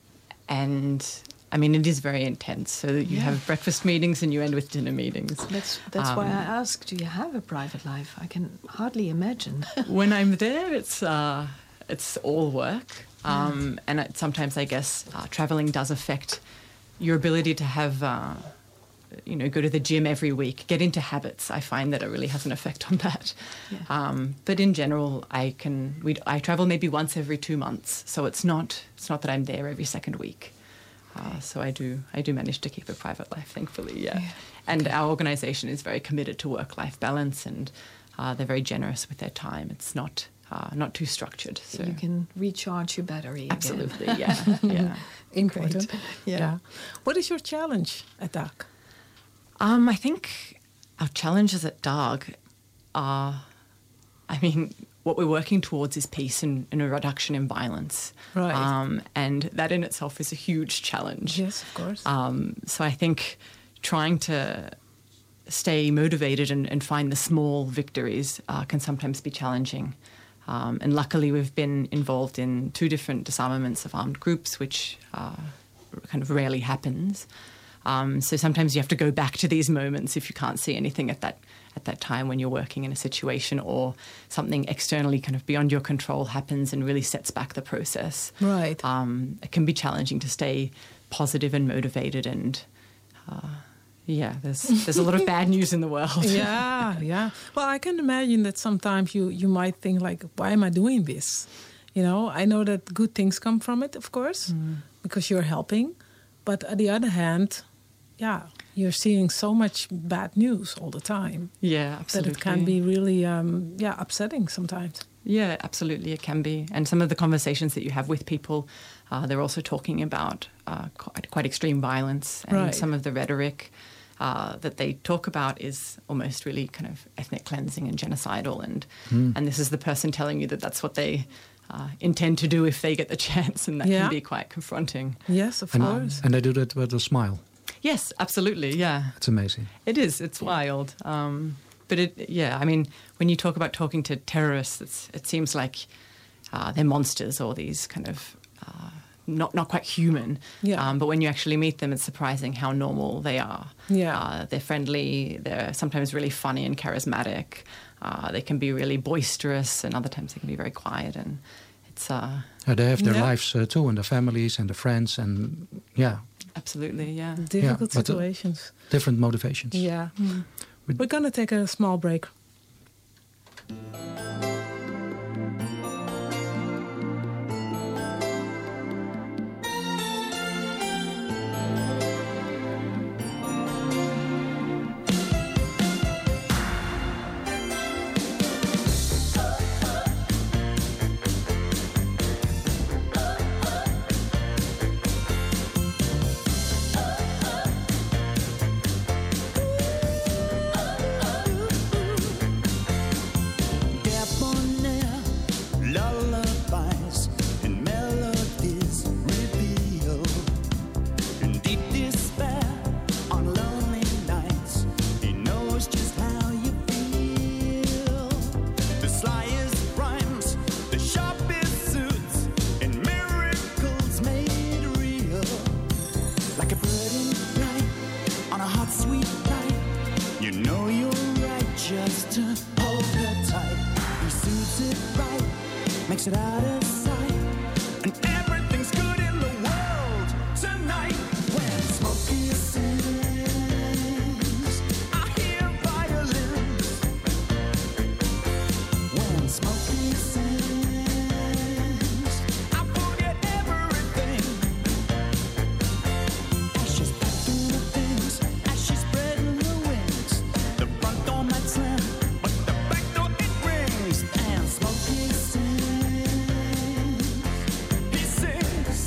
and I mean, it is very intense. So you Yeah. have breakfast meetings and you end with dinner meetings. That's that's why Um, I ask, do you have a private life? I can hardly imagine. When I'm there, it's uh, it's all work. Um, and it, sometimes I guess uh, traveling does affect your ability to have, uh, you know, go to the gym every week, get into habits. I find that it really has an effect on that. Yeah. Um, but in general, I can we I travel maybe once every two months, so it's not it's not that I'm there every second week. Uh, so I do I do manage to keep a private life, thankfully. Yeah, Yeah. and our organisation is very committed to work-life balance, and uh, they're very generous with their time. It's not uh, not too structured. So You can recharge your battery again. absolutely, yeah, yeah. Important. Great. Yeah. Yeah. What is your challenge at D A C? Um, I think our challenges at D A G are, I mean, what we're working towards is peace and, and a reduction in violence. Right. Um, and that in itself is a huge challenge. Yes, of course. Um, so I think trying to stay motivated and, and find the small victories uh, can sometimes be challenging. Um, and luckily we've been involved in two different disarmaments of armed groups, which uh, kind of rarely happens. Um, so sometimes you have to go back to these moments if you can't see anything at that at that time when you're working in a situation, or something externally kind of beyond your control happens and really sets back the process. Right. Um, it can be challenging to stay positive and motivated, and uh, yeah, there's there's a lot of bad news in the world. Yeah, yeah. Well, I can imagine that sometimes you, you might think like, why am I doing this? You know, I know that good things come from it, of course, because you're helping. But on the other hand, yeah, you're seeing so much bad news all the time. Yeah, absolutely. That it can be really, um, yeah, upsetting sometimes. Yeah, absolutely, it can be. And some of the conversations that you have with people, uh, they're also talking about uh, quite, quite extreme violence, and Right. some of the rhetoric uh, that they talk about is almost really kind of ethnic cleansing and genocidal. And Mm. and this is the person telling you that that's what they uh, intend to do if they get the chance, and that Yeah. can be quite confronting. Yes, of and, course. And they do that with a smile. Yes, absolutely, yeah. It's amazing. It is, it's wild. Um, but it, yeah, I mean, when you talk about talking to terrorists, it's, it seems like uh, they're monsters or these kind of uh, not not quite human. Yeah. Um, but when you actually meet them, it's surprising how normal they are. Yeah. Uh, they're friendly, they're sometimes really funny and charismatic. Uh, they can be really boisterous, and other times they can be very quiet. And it's... Uh, Uh, they have their Yeah. lives uh, too, and their families and their friends, and yeah, absolutely, yeah. Difficult but, uh, situations. different motivations. Yeah. Mm. We're going to take a small break. Lullabies and melodies reveal in deep despair on lonely nights. He knows just how you feel. The slyest rhymes, the sharpest suits, and miracles made real. Like a bird in flight on a hot, sweet night. You know you're right just to hold her tight. He suits it right, makes it out of sight, and everything's good in the world tonight. When Smokey sings, I hear violins. When Smokey sings, I forget everything. As she's packing her things, as she's spreading her wings, the front door might slam, but the back door it rings. And Smokey sings, he sings.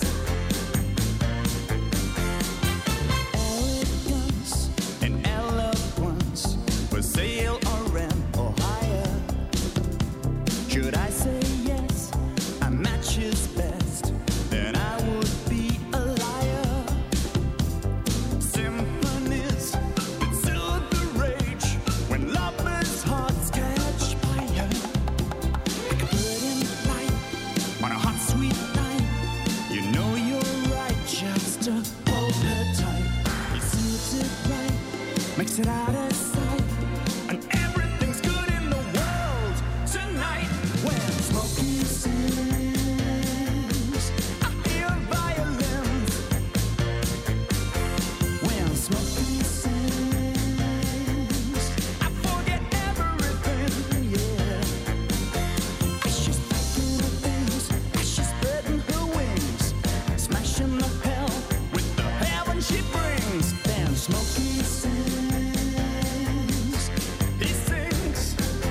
Elegance and eloquence for sale or rent or hire. Should I say yes, a match is best, then I would be a liar. Symphonies that soothe the rage when lovers' hearts catch fire. Like a bird in flight on a hot, sweet night. You know you're right just to hold her tight. He suits it right, makes it out of sight, and everything's good in the world tonight. When Smokey sings, I hear violins. When Smokey sings, I forget everything, yeah. As she's packing her things, as she's spreading her wings, smashing the hell with the heaven she brings. Then Smokey sings, he sings.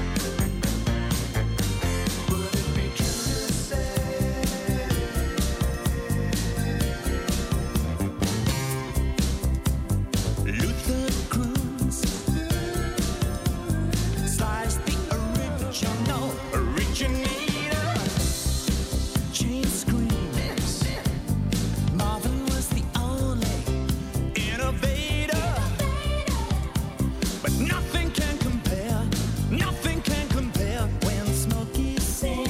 Would it be true to say Luther Cruz slides the original originator? Chain screams, Marvin was the only innovator. But nothing can compare, nothing can compare when Smokey sings.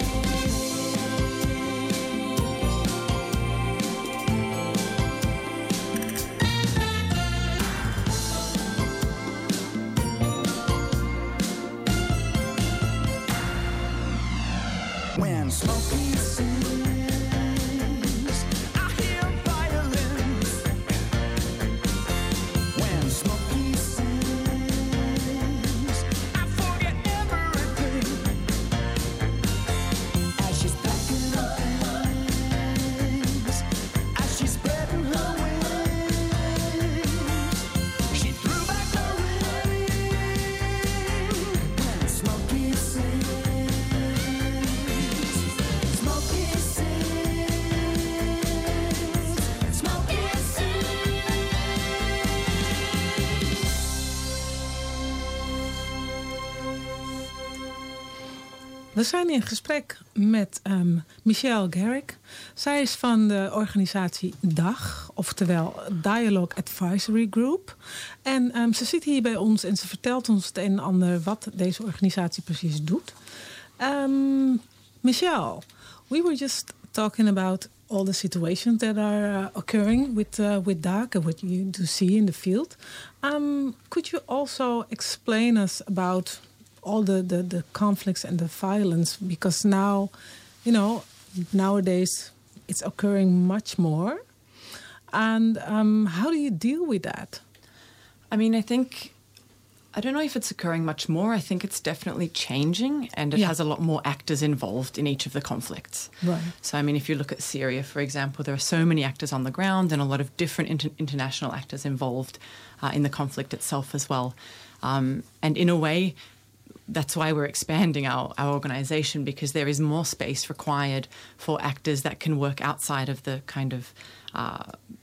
When Smokey sings, I hear violins. When Smokey sings, I forget everything. As she's packing her things, as she's spreading her wings, she threw back her ring. When Smokey sings, We zijn in gesprek met um, Michelle Garrick. Zij is van de organisatie D A G, oftewel Dialogue Advisory Group. En um, ze zit hier bij ons en ze vertelt ons het een en ander wat deze organisatie precies doet. Um, Michelle, we were just talking about all the situations that are uh, occurring with uh, with D A G and what you do see in the field. Um, could you also explain us about all the, the, the conflicts and the violence? Because now, you know, nowadays it's occurring much more. And um, how do you deal with that? I mean, I think, I don't know if it's occurring much more. I think it's definitely changing, and it Yeah. has a lot more actors involved in each of the conflicts. Right. So, I mean, if you look at Syria, for example, there are so many actors on the ground and a lot of different inter- international actors involved uh, in the conflict itself as well. Um, and in a way, that's why we're expanding our, our organisation, because there is more space required for actors that can work outside of the kind of, uh,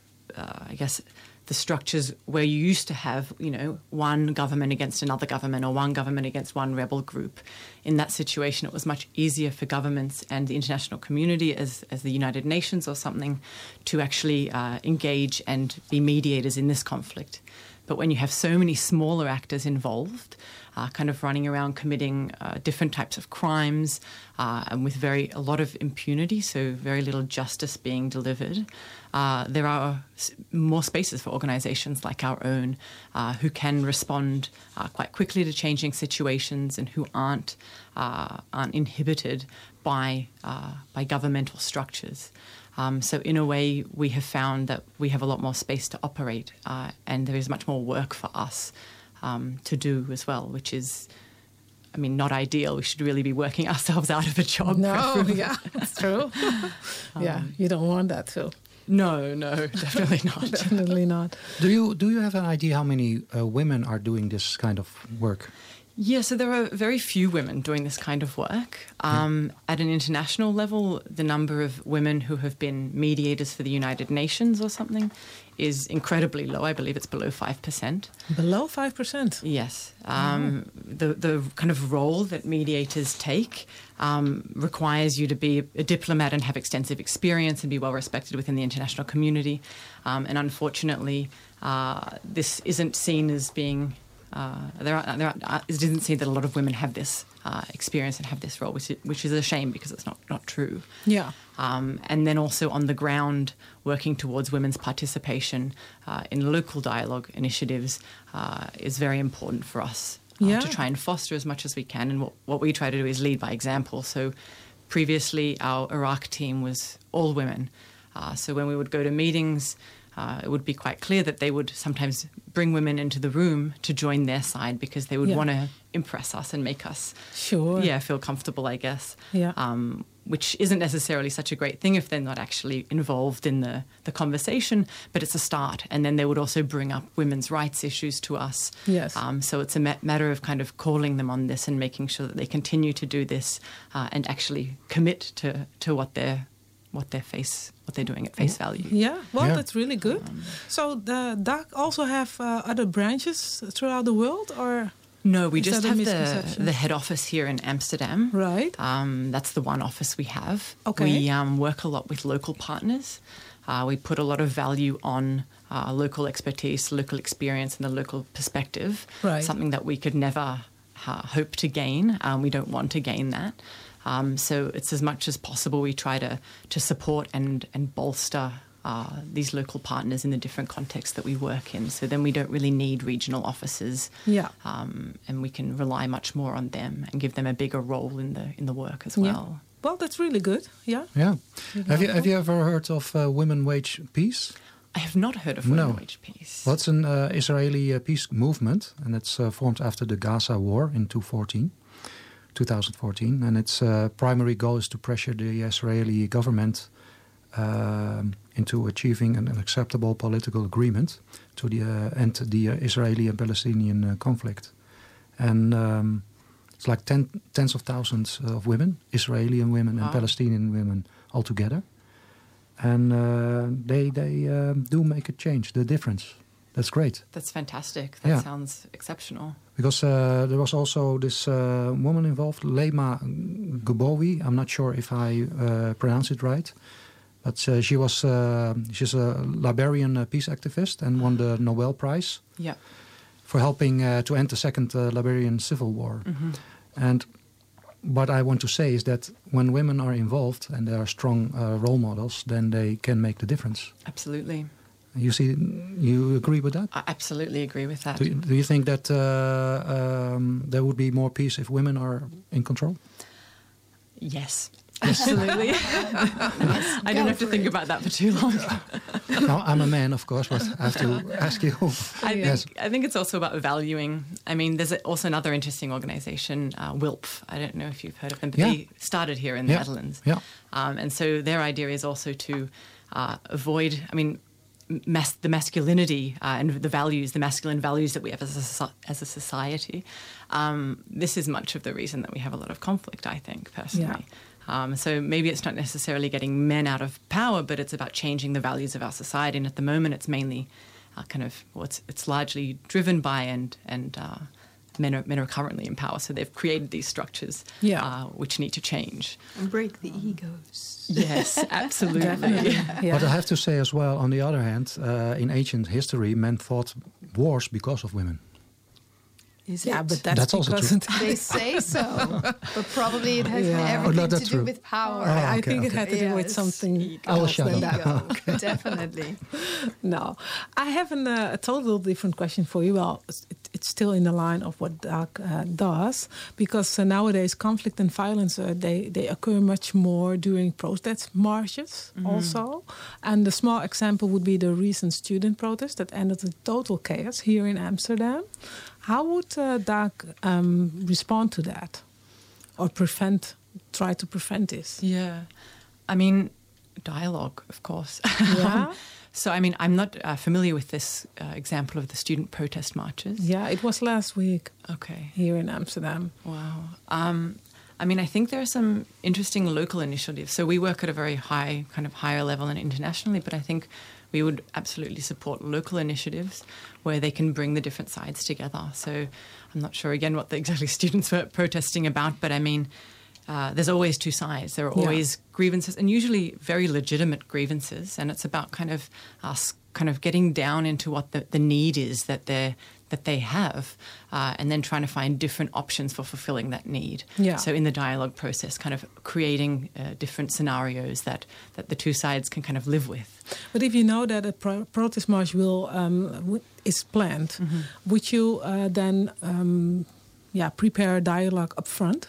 uh, I guess, the structures where you used to have, you know, one government against another government or one government against one rebel group. In that situation, it was much easier for governments and the international community, as, as the United Nations or something, to actually uh, engage and be mediators in this conflict. But when you have so many smaller actors involved, uh, kind of running around committing uh, different types of crimes, uh, and with very a lot of impunity, so very little justice being delivered, uh, there are s- more spaces for organisations like our own uh, who can respond uh, quite quickly to changing situations and who aren't uh, aren't inhibited by uh, by governmental structures. Um, so in a way, we have found that we have a lot more space to operate, uh, and there is much more work for us um, to do as well, which is, I mean, not ideal. We should really be working ourselves out of a job. No, preferably. yeah, that's true. yeah, Um, you don't want that too. No, no, definitely not. Definitely not. Do you do you have an idea how many uh, women are doing this kind of work? Yeah, so there are very few women doing this kind of work. Um, at an international level, the number of women who have been mediators for the United Nations or something is incredibly low. I believe it's below five percent. Below five percent? Yes. Um, the, the kind of role that mediators take um, requires you to be a diplomat and have extensive experience and be well respected within the international community. Um, and unfortunately, uh, this isn't seen as being... Uh, there are, there are, uh, it isn't seen that a lot of women have this uh, experience and have this role, which is, which is a shame because it's not, not true. Yeah. Um, and then also on the ground, working towards women's participation uh, in local dialogue initiatives uh, is very important for us uh, Yeah. to try and foster as much as we can. And what, what we try to do is lead by example. So previously, our Iraq team was all women. Uh, so when we would go to meetings, Uh, it would be quite clear that they would sometimes bring women into the room to join their side because they would Yeah. want to impress us and make us, Sure. yeah, feel comfortable, I guess. Yeah. Um, which isn't necessarily such a great thing if they're not actually involved in the, the conversation, but it's a start. And then they would also bring up women's rights issues to us. Yes. Um, so it's a ma- matter of kind of calling them on this and making sure that they continue to do this uh, and actually commit to, to what they're what they're face what they're doing at face value. Yeah, well, Yeah. that's really good. So the D A G also have uh, other branches throughout the world, or No, we is just that a have the, misconception? the head office here in Amsterdam. Right. Um, that's the one office we have. Okay. We um, work a lot with local partners. Uh, we put a lot of value on uh, local expertise, local experience, and the local perspective. Right. Something that we could never uh, hope to gain. Um, we don't want to gain that. Um, so it's as much as possible we try to to support and and bolster uh, these local partners in the different contexts that we work in. So then we don't really need regional offices, Yeah. um, and we can rely much more on them and give them a bigger role in the in the work as well. Yeah. Well, that's really good. Yeah. Yeah. Have you have you ever heard of uh, Women Wage Peace? I have not heard of Women No. Wage Peace. Well, it's an uh, Israeli uh, peace movement, and it's uh, formed after the Gaza war in two thousand fourteen. And its uh, primary goal is to pressure the Israeli government um into achieving an, an acceptable political agreement to the uh, end the uh, Israeli and Palestinian uh, conflict. And um, it's like ten, tens of thousands of women, Israeli women and Wow. Palestinian women altogether. And uh, they they um, do make a change, the difference. That's great. That's fantastic. That Yeah. sounds exceptional. Because uh, there was also this uh, woman involved, Lema Gabowi. I'm not sure if I uh, pronounce it right. But uh, she was uh, she's a Liberian uh, peace activist and won the Nobel Prize Yeah. for helping uh, to end the second uh, Liberian civil war. Mhm. And what I want to say is that when women are involved and they are strong uh, role models, then they can make the difference. Absolutely. You see, you agree with that? I absolutely agree with that. Do you, do you think that uh, um, there would be more peace if women are in control? Yes. Absolutely. I don't have to think about that for too long. Now, I'm a man, of course, but I have to ask you. I think, Yes. I think it's also about valuing. I mean, there's also another interesting organization, uh, W I L P. I don't know if you've heard of them, but Yeah. they started here in the Yeah. Netherlands. Yeah. Um, and so their idea is also to uh, avoid, I mean, mas- the masculinity uh, and the values, the masculine values that we have as a, soci- as a society. Um, this is much of the reason that we have a lot of conflict, I think, personally. Um, so maybe it's not necessarily getting men out of power, but it's about changing the values of our society. And at the moment, it's mainly uh, kind of, well, it's, it's largely driven by and, and uh, men, are, men are currently in power. So they've created these structures Yeah. uh, which need to change. And break the egos. Yes, absolutely. Definitely. Yeah. But I have to say as well, on the other hand, uh, in ancient history, men fought wars because of women. Is Yeah, it? but that's, That's also because true. They say so, but probably it has Yeah. everything Oh, no, to that's do true. with power. Oh, I okay, think it okay. had to do with Yes. something I will else shut than up. that. Ego, definitely. No, I have an, uh, a total different question for you. Well, it, it's still in the line of what Dag uh, does, because uh, nowadays conflict and violence uh, they they occur much more during protest marches also. And the small example would be the recent student protest that ended in total chaos here in Amsterdam. How would uh, Dag um, respond to that, or prevent, try to prevent this? Yeah. I mean, dialogue, of course. Yeah. So, I mean, I'm not uh, familiar with this uh, example of the student protest marches. Yeah, it was last week. Okay. Here in Amsterdam. Wow. Um, I mean, I think there are some interesting local initiatives. So we work at a very high, kind of higher level and internationally, but I think we would absolutely support local initiatives where they can bring the different sides together. So I'm not sure, again, what the exactly students were protesting about, but I mean, uh, there's always two sides. There are Yeah. always grievances, and usually very legitimate grievances, and it's about kind of us kind of getting down into what the, the need is that they're that they have, uh, and then trying to find different options for fulfilling that need. Yeah. So in the dialogue process, kind of creating uh, different scenarios that, that the two sides can kind of live with. But if you know that a pro- protest march will um, w- is planned, would you uh, then um, yeah prepare a dialogue up front?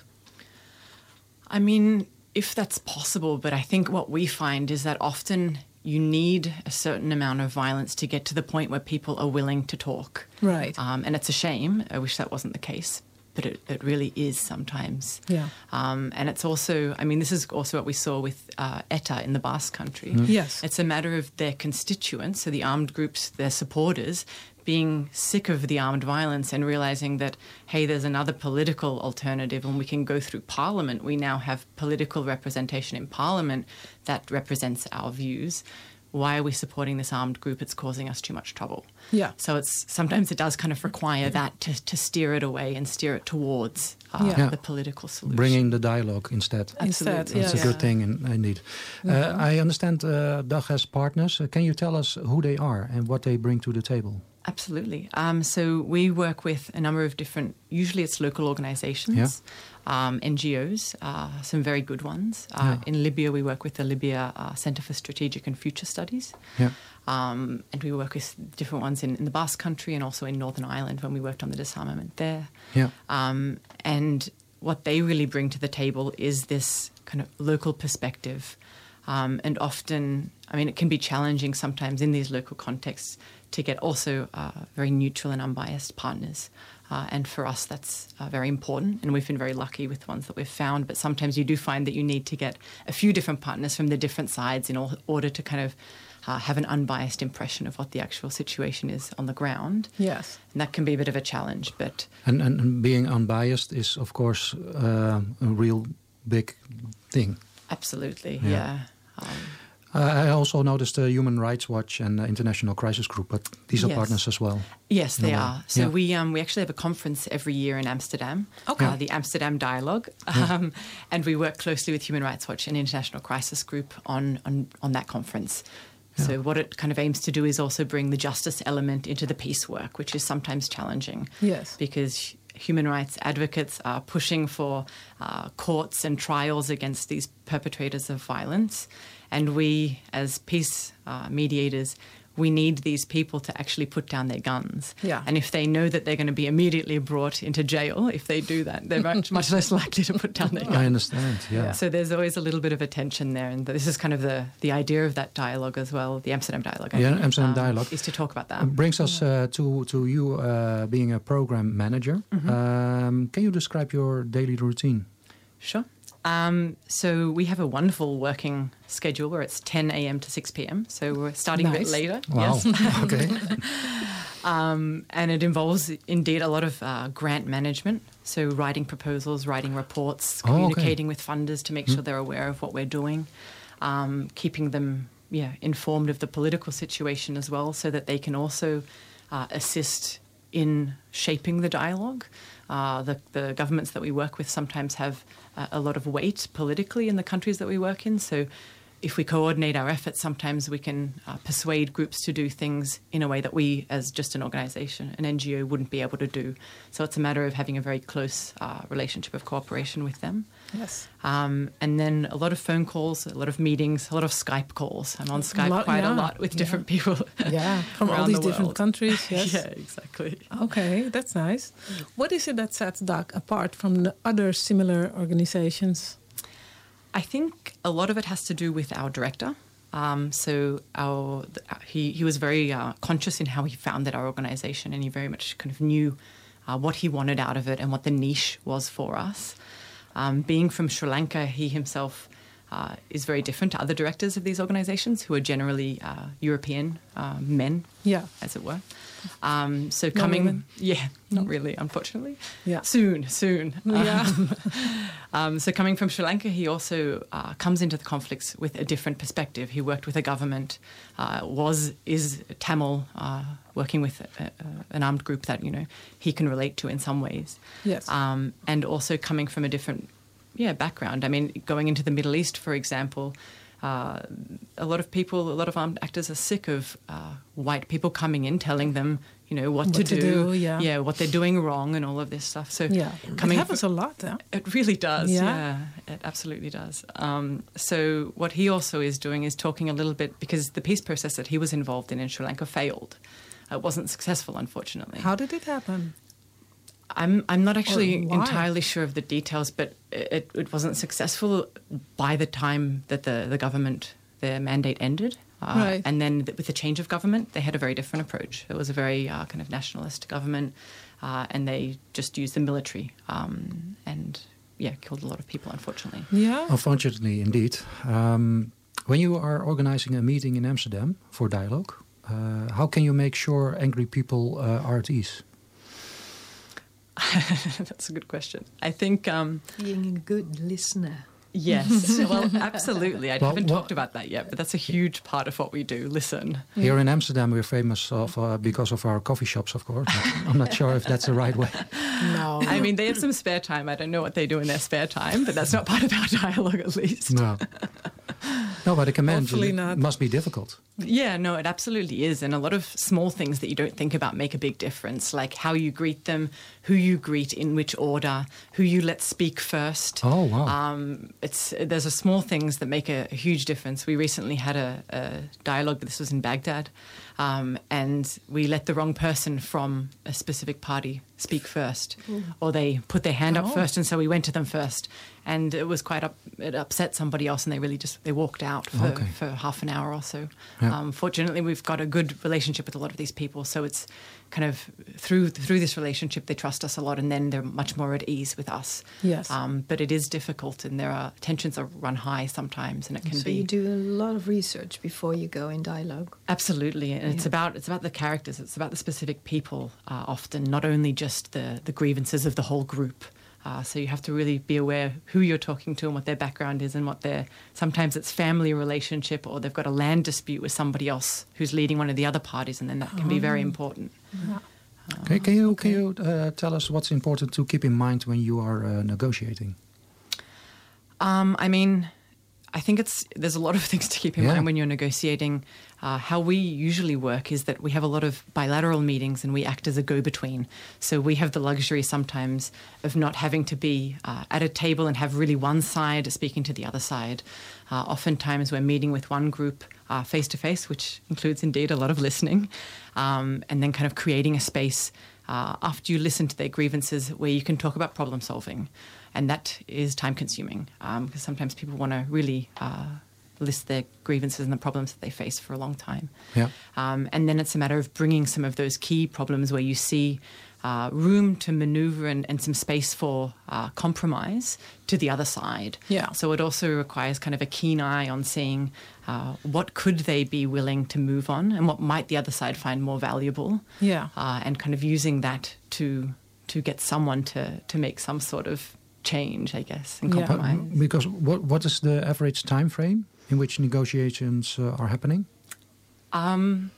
I mean, if that's possible, but I think what we find is that often you need a certain amount of violence to get to the point where people are willing to talk. Right. Um, and it's a shame. I wish that wasn't the case, but it, it really is sometimes. Yeah. Um, and it's also, I mean, this is also what we saw with uh, ETA in the Basque Country. Yes. It's a matter of their constituents, so the armed groups, their supporters, being sick of the armed violence and realizing that, hey, there's another political alternative and we can go through Parliament. We now have political representation in Parliament that represents our views. Why are we supporting this armed group? It's causing us too much trouble. Yeah. So it's sometimes it does kind of require that to, to steer it away and steer it towards uh, Yeah. Yeah. the political solution. Bringing the dialogue instead. Instead, Absolutely. That's yes. a good thing, in, indeed. Uh, I understand uh, Dag has partners. Uh, can you tell us who they are and what they bring to the table? Absolutely. Um, so we work with a number of different, usually it's local organizations, um, N G Os, uh, some very good ones. Uh, Yeah. In Libya, we work with the Libya uh, Center for Strategic and Future Studies. Yeah. Um, and we work with different ones in, in the Basque Country and also in Northern Ireland when we worked on the disarmament there. Yeah. Um, and what they really bring to the table is this kind of local perspective. Um, and often, I mean, it can be challenging sometimes in these local contexts to get also uh, very neutral and unbiased partners. Uh, and for us, that's uh, very important. And we've been very lucky with the ones that we've found. But sometimes you do find that you need to get a few different partners from the different sides in or- order to kind of uh, have an unbiased impression of what the actual situation is on the ground. Yes. And that can be a bit of a challenge. But And, and, and being unbiased is, of course, uh, a real big thing. absolutely, Yeah. yeah. Um, Uh, I also noticed the Human Rights Watch and the International Crisis Group, but these are Yes. partners as well. Yes, in they a way. are. So Yeah. we um, we actually have a conference every year in Amsterdam, Okay. uh, the Amsterdam Dialogue, Yeah. um, and we work closely with Human Rights Watch and International Crisis Group on on, on that conference. So what it kind of aims to do is also bring the justice element into the peace work, which is sometimes challenging. Yes. Because human rights advocates are pushing for uh, courts and trials against these perpetrators of violence. And we, as peace uh, mediators, we need these people to actually put down their guns. Yeah. And if they know that they're going to be immediately brought into jail, if they do that, they're much, much less likely to put down their guns. I understand, yeah. So there's always a little bit of a tension there. And this is kind of the, the idea of that dialogue as well, the Amsterdam Dialogue. I Yeah, think, Amsterdam um, Dialogue. is to talk about that. It brings us uh, to, to you uh, being a program manager. Mhm. Um, can you describe your daily routine? Sure. Um, so we have a wonderful working schedule where it's ten a.m. to six p.m. So we're starting a bit Nice. later. Wow. Yes. Okay. Um, and it involves indeed a lot of uh, grant management. So writing proposals, writing reports, Oh, okay. communicating with funders to make Mm. sure they're aware of what we're doing, um, keeping them yeah informed of the political situation as well, so that they can also uh, assist in shaping the dialogue. Uh, the, the governments that we work with sometimes have uh, a lot of weight politically in the countries that we work in. So if we coordinate our efforts, sometimes we can uh, persuade groups to do things in a way that we, as just an organisation, an N G O, wouldn't be able to do. So it's a matter of having a very close uh, relationship of cooperation with them. Yes. Um, and then a lot of phone calls, a lot of meetings, a lot of Skype calls. I'm on Skype lot- quite yeah, a lot with yeah. different people. Yeah, from all around these the different world. countries. Yes. Yeah, exactly. Okay, that's nice. What is it that sets D A C apart from the other similar organizations? I think a lot of it has to do with our director. Um, so our he, he was very uh, conscious in how he founded our organization, and he very much kind of knew uh, what he wanted out of it and what the niche was for us. Um, being from Sri Lanka, he himself uh, is very different to other directors of these organizations, who are generally uh, European uh, men, Yeah. as it were. Um, so No coming, women? yeah, not really, unfortunately. Yeah. Soon, soon. Yeah. Um, um, so coming from Sri Lanka, he also uh, comes into the conflicts with a different perspective. He worked with a government, uh, was is Tamil, uh, working with a, a, an armed group that you know he can relate to in some ways. Yes. Um, and also coming from a different, yeah, background. I mean, going into the Middle East, for example. Uh, a lot of people, a lot of armed actors are sick of uh, white people coming in telling them, you know, what, What to, to do, do, yeah. what they're doing wrong, and all of this stuff. So, Yeah, coming it happens a lot. Huh? it really does. Yeah. Yeah, it absolutely does. Um, so, what he also is doing is talking a little bit, because the peace process that he was involved in in Sri Lanka failed. It wasn't successful, unfortunately. How did it happen? I'm I'm not actually Or why? entirely sure of the details, but it, it wasn't successful by the time that the, the government, their mandate ended. Uh, Right. And then th- with the change of government, they had a very different approach. It was a very uh, kind of nationalist government, uh, and they just used the military um, and, yeah, killed a lot of people, unfortunately. Yeah. Unfortunately, indeed. Um, when you are organizing a meeting in Amsterdam for dialogue, uh, how can you make sure angry people uh, are at ease? That's a good question. I think... Um, Being a good listener. Yes, well, absolutely. I Well, haven't what- talked about that yet, but that's a huge part of what we do, listen. Here in Amsterdam, we're famous of, uh, because of our coffee shops, of course. But I'm not sure if that's the right way. No. I mean, they have some spare time. I don't know what they do in their spare time, but that's not part of our dialogue, at least. No. No, but I can imagine Hopefully it not. must be difficult. Yeah, no, it absolutely is. And a lot of small things that you don't think about make a big difference, like how you greet them, who you greet in which order, who you let speak first. Oh, wow. Um, it's there's a small things that make a, a huge difference. We recently had a, a dialogue, but this was in Baghdad, um, and we let the wrong person from a specific party speak first, Ooh. or they put their hand Oh. up first, and so we went to them first, and it was quite up. It upset somebody else, and they really just they walked out for, Okay. for half an hour or so. Yeah. Um, fortunately, we've got a good relationship with a lot of these people, so it's kind of through through this relationship they trust us a lot, and then they're much more at ease with us. Yes. Um, but it is difficult, and there are tensions are run high sometimes, and it can So be you do a lot of research before you go in dialogue. absolutely. And it's Yeah. about it's about the characters. It's about the specific people. Uh, often, not only just the the grievances of the whole group. Uh, so you have to really be aware who you're talking to and what their background is and what their, sometimes it's family relationship or they've got a land dispute with somebody else who's leading one of the other parties, and then that can be very important. Ja. Okay, can you, can you uh, tell us what's important to keep in mind when you are uh, negotiating? Um, I mean, I think it's there's a lot of things to keep in Yeah. mind when you're negotiating. Uh, how we usually work is that we have a lot of bilateral meetings and we act as a go-between. So we have the luxury sometimes of not having to be uh, at a table and have really one side speaking to the other side. Uh, oftentimes we're meeting with one group uh, face-to-face, which includes indeed a lot of listening, um, and then kind of creating a space uh, after you listen to their grievances where you can talk about problem solving. And that is time-consuming um, because sometimes people want to really uh, list their grievances and the problems that they face for a long time. Yeah. Um, and then it's a matter of bringing some of those key problems where you see uh, room to maneuver and, and some space for uh, compromise to the other side. Yeah. So it also requires kind of a keen eye on seeing uh, what could they be willing to move on and what might the other side find more valuable. Yeah. Uh, and kind of using that to to get someone to to make some sort of change, I guess, and Yeah. compromise. But- because what what is the average time frame in which negotiations uh, are happening? Um,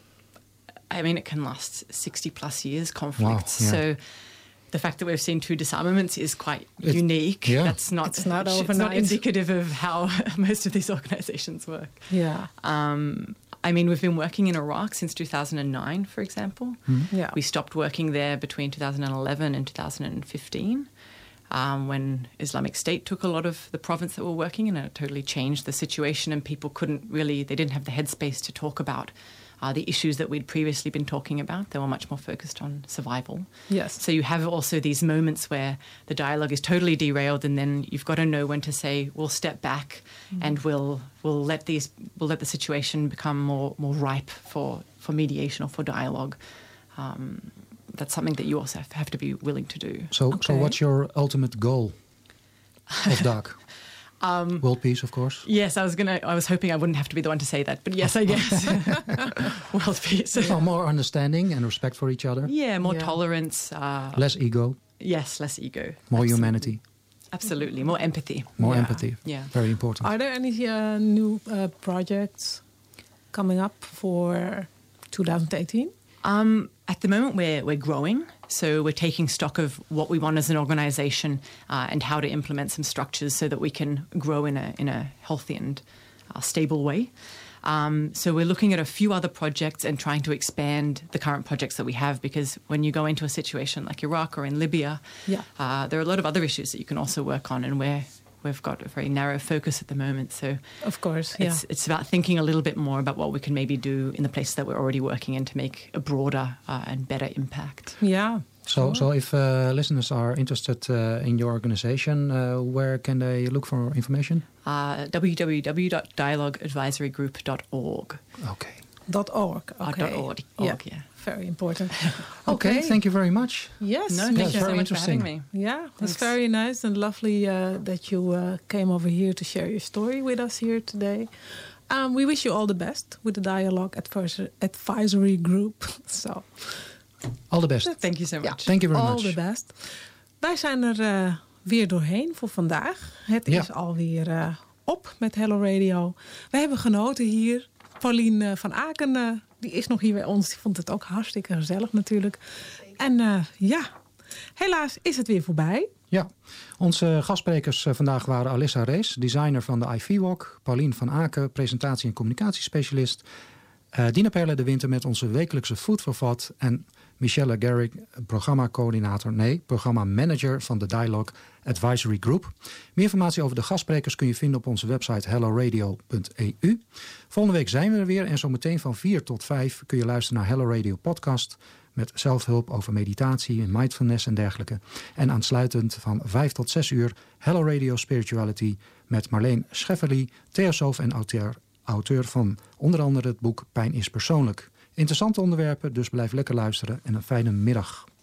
I mean, it can last sixty plus years, conflicts. Wow, yeah. So the fact that we've seen two disarmaments is quite It- unique. yeah. That's not, It's not it's not overnight. indicative of how most of these organizations work. Yeah. Um, I mean, we've been working in Iraq since two thousand nine, for example. Yeah. We stopped working there between two thousand eleven and two thousand fifteen. Um, when Islamic State took a lot of the province that we're working in, and it totally changed the situation, and people couldn't really, they didn't have the headspace to talk about uh, the issues that we'd previously been talking about. They were much more focused on survival. Yes. So you have also these moments where the dialogue is totally derailed, and then you've got to know when to say, we'll step back and we'll we'll let these we'll let the situation become more more ripe for, for mediation or for dialogue. Um, that's something that you also have, have to be willing to do. So, so what's your ultimate goal of D A C? Um, World peace, of course. Yes, I was gonna. I was hoping I wouldn't have to be the one to say that, but yes, I guess world peace. Well, more understanding and respect for each other. Yeah, more Yeah. tolerance. Uh, Less ego, yes, less ego. more Absolutely. humanity, Absolutely, more empathy. more Yeah. empathy. Yeah. Very important. Are there any uh, new uh, projects coming up for twenty eighteen? Um, at the moment, we're we're growing, so we're taking stock of what we want as an organisation uh, and how to implement some structures so that we can grow in a in a healthy and uh, stable way. Um, so we're looking at a few other projects and trying to expand the current projects that we have, because when you go into a situation like Iraq or in Libya, Yeah. uh, there are a lot of other issues that you can also work on, and we're we've got a very narrow focus at the moment. So Of course, yeah. it's it's about thinking a little bit more about what we can maybe do in the places that we're already working in to make a broader uh, and better impact. Yeah. So, so if uh, listeners are interested uh, in your organization, uh, where can they look for information? Uh, w w w dot dialogue advisory group dot org. Okay. Dot org. Uh, Okay. dot org, Yeah. org, yeah. Very important. Okay, thank you very much. Yes. No, yes. thank you so very much for having interesting. me. Yeah, it's Thanks. very nice and lovely uh, that you uh, came over here to share your story with us here today. Um, we wish you all the best with the Dialogue Advisor- Advisory Group. So, All the best. Thank you so much. Thank you very all much. the best. Wij zijn er uh, weer doorheen voor vandaag. Het Ja. is alweer uh, op met Hello Radio. We hebben genoten hier. Paulien uh, van Aken, uh, die is nog hier bij ons. Die vond het ook hartstikke gezellig natuurlijk. En uh, ja, helaas is het weer voorbij. Ja, onze gastsprekers uh, vandaag waren Alissa Rees, designer van de I V Walk, Paulien van Aken, presentatie- en communicatiespecialist, uh, Dina Perle de Winter met onze wekelijkse Food for Thought en Michelle Garrick, programmacoördinator, nee, programmamanager van de Dialogue Advisory Group. Meer informatie over de gastsprekers kun je vinden op onze website hello radio punt e u. Volgende week zijn we er weer en zometeen van vier tot vijf kun je luisteren naar Hello Radio Podcast met zelfhulp over meditatie en mindfulness en dergelijke. En aansluitend van vijf tot zes uur Hello Radio Spirituality met Marleen Schefferly, theosoof en auteur, auteur van onder andere het boek Pijn is persoonlijk. Interessante onderwerpen, dus blijf lekker luisteren en een fijne middag.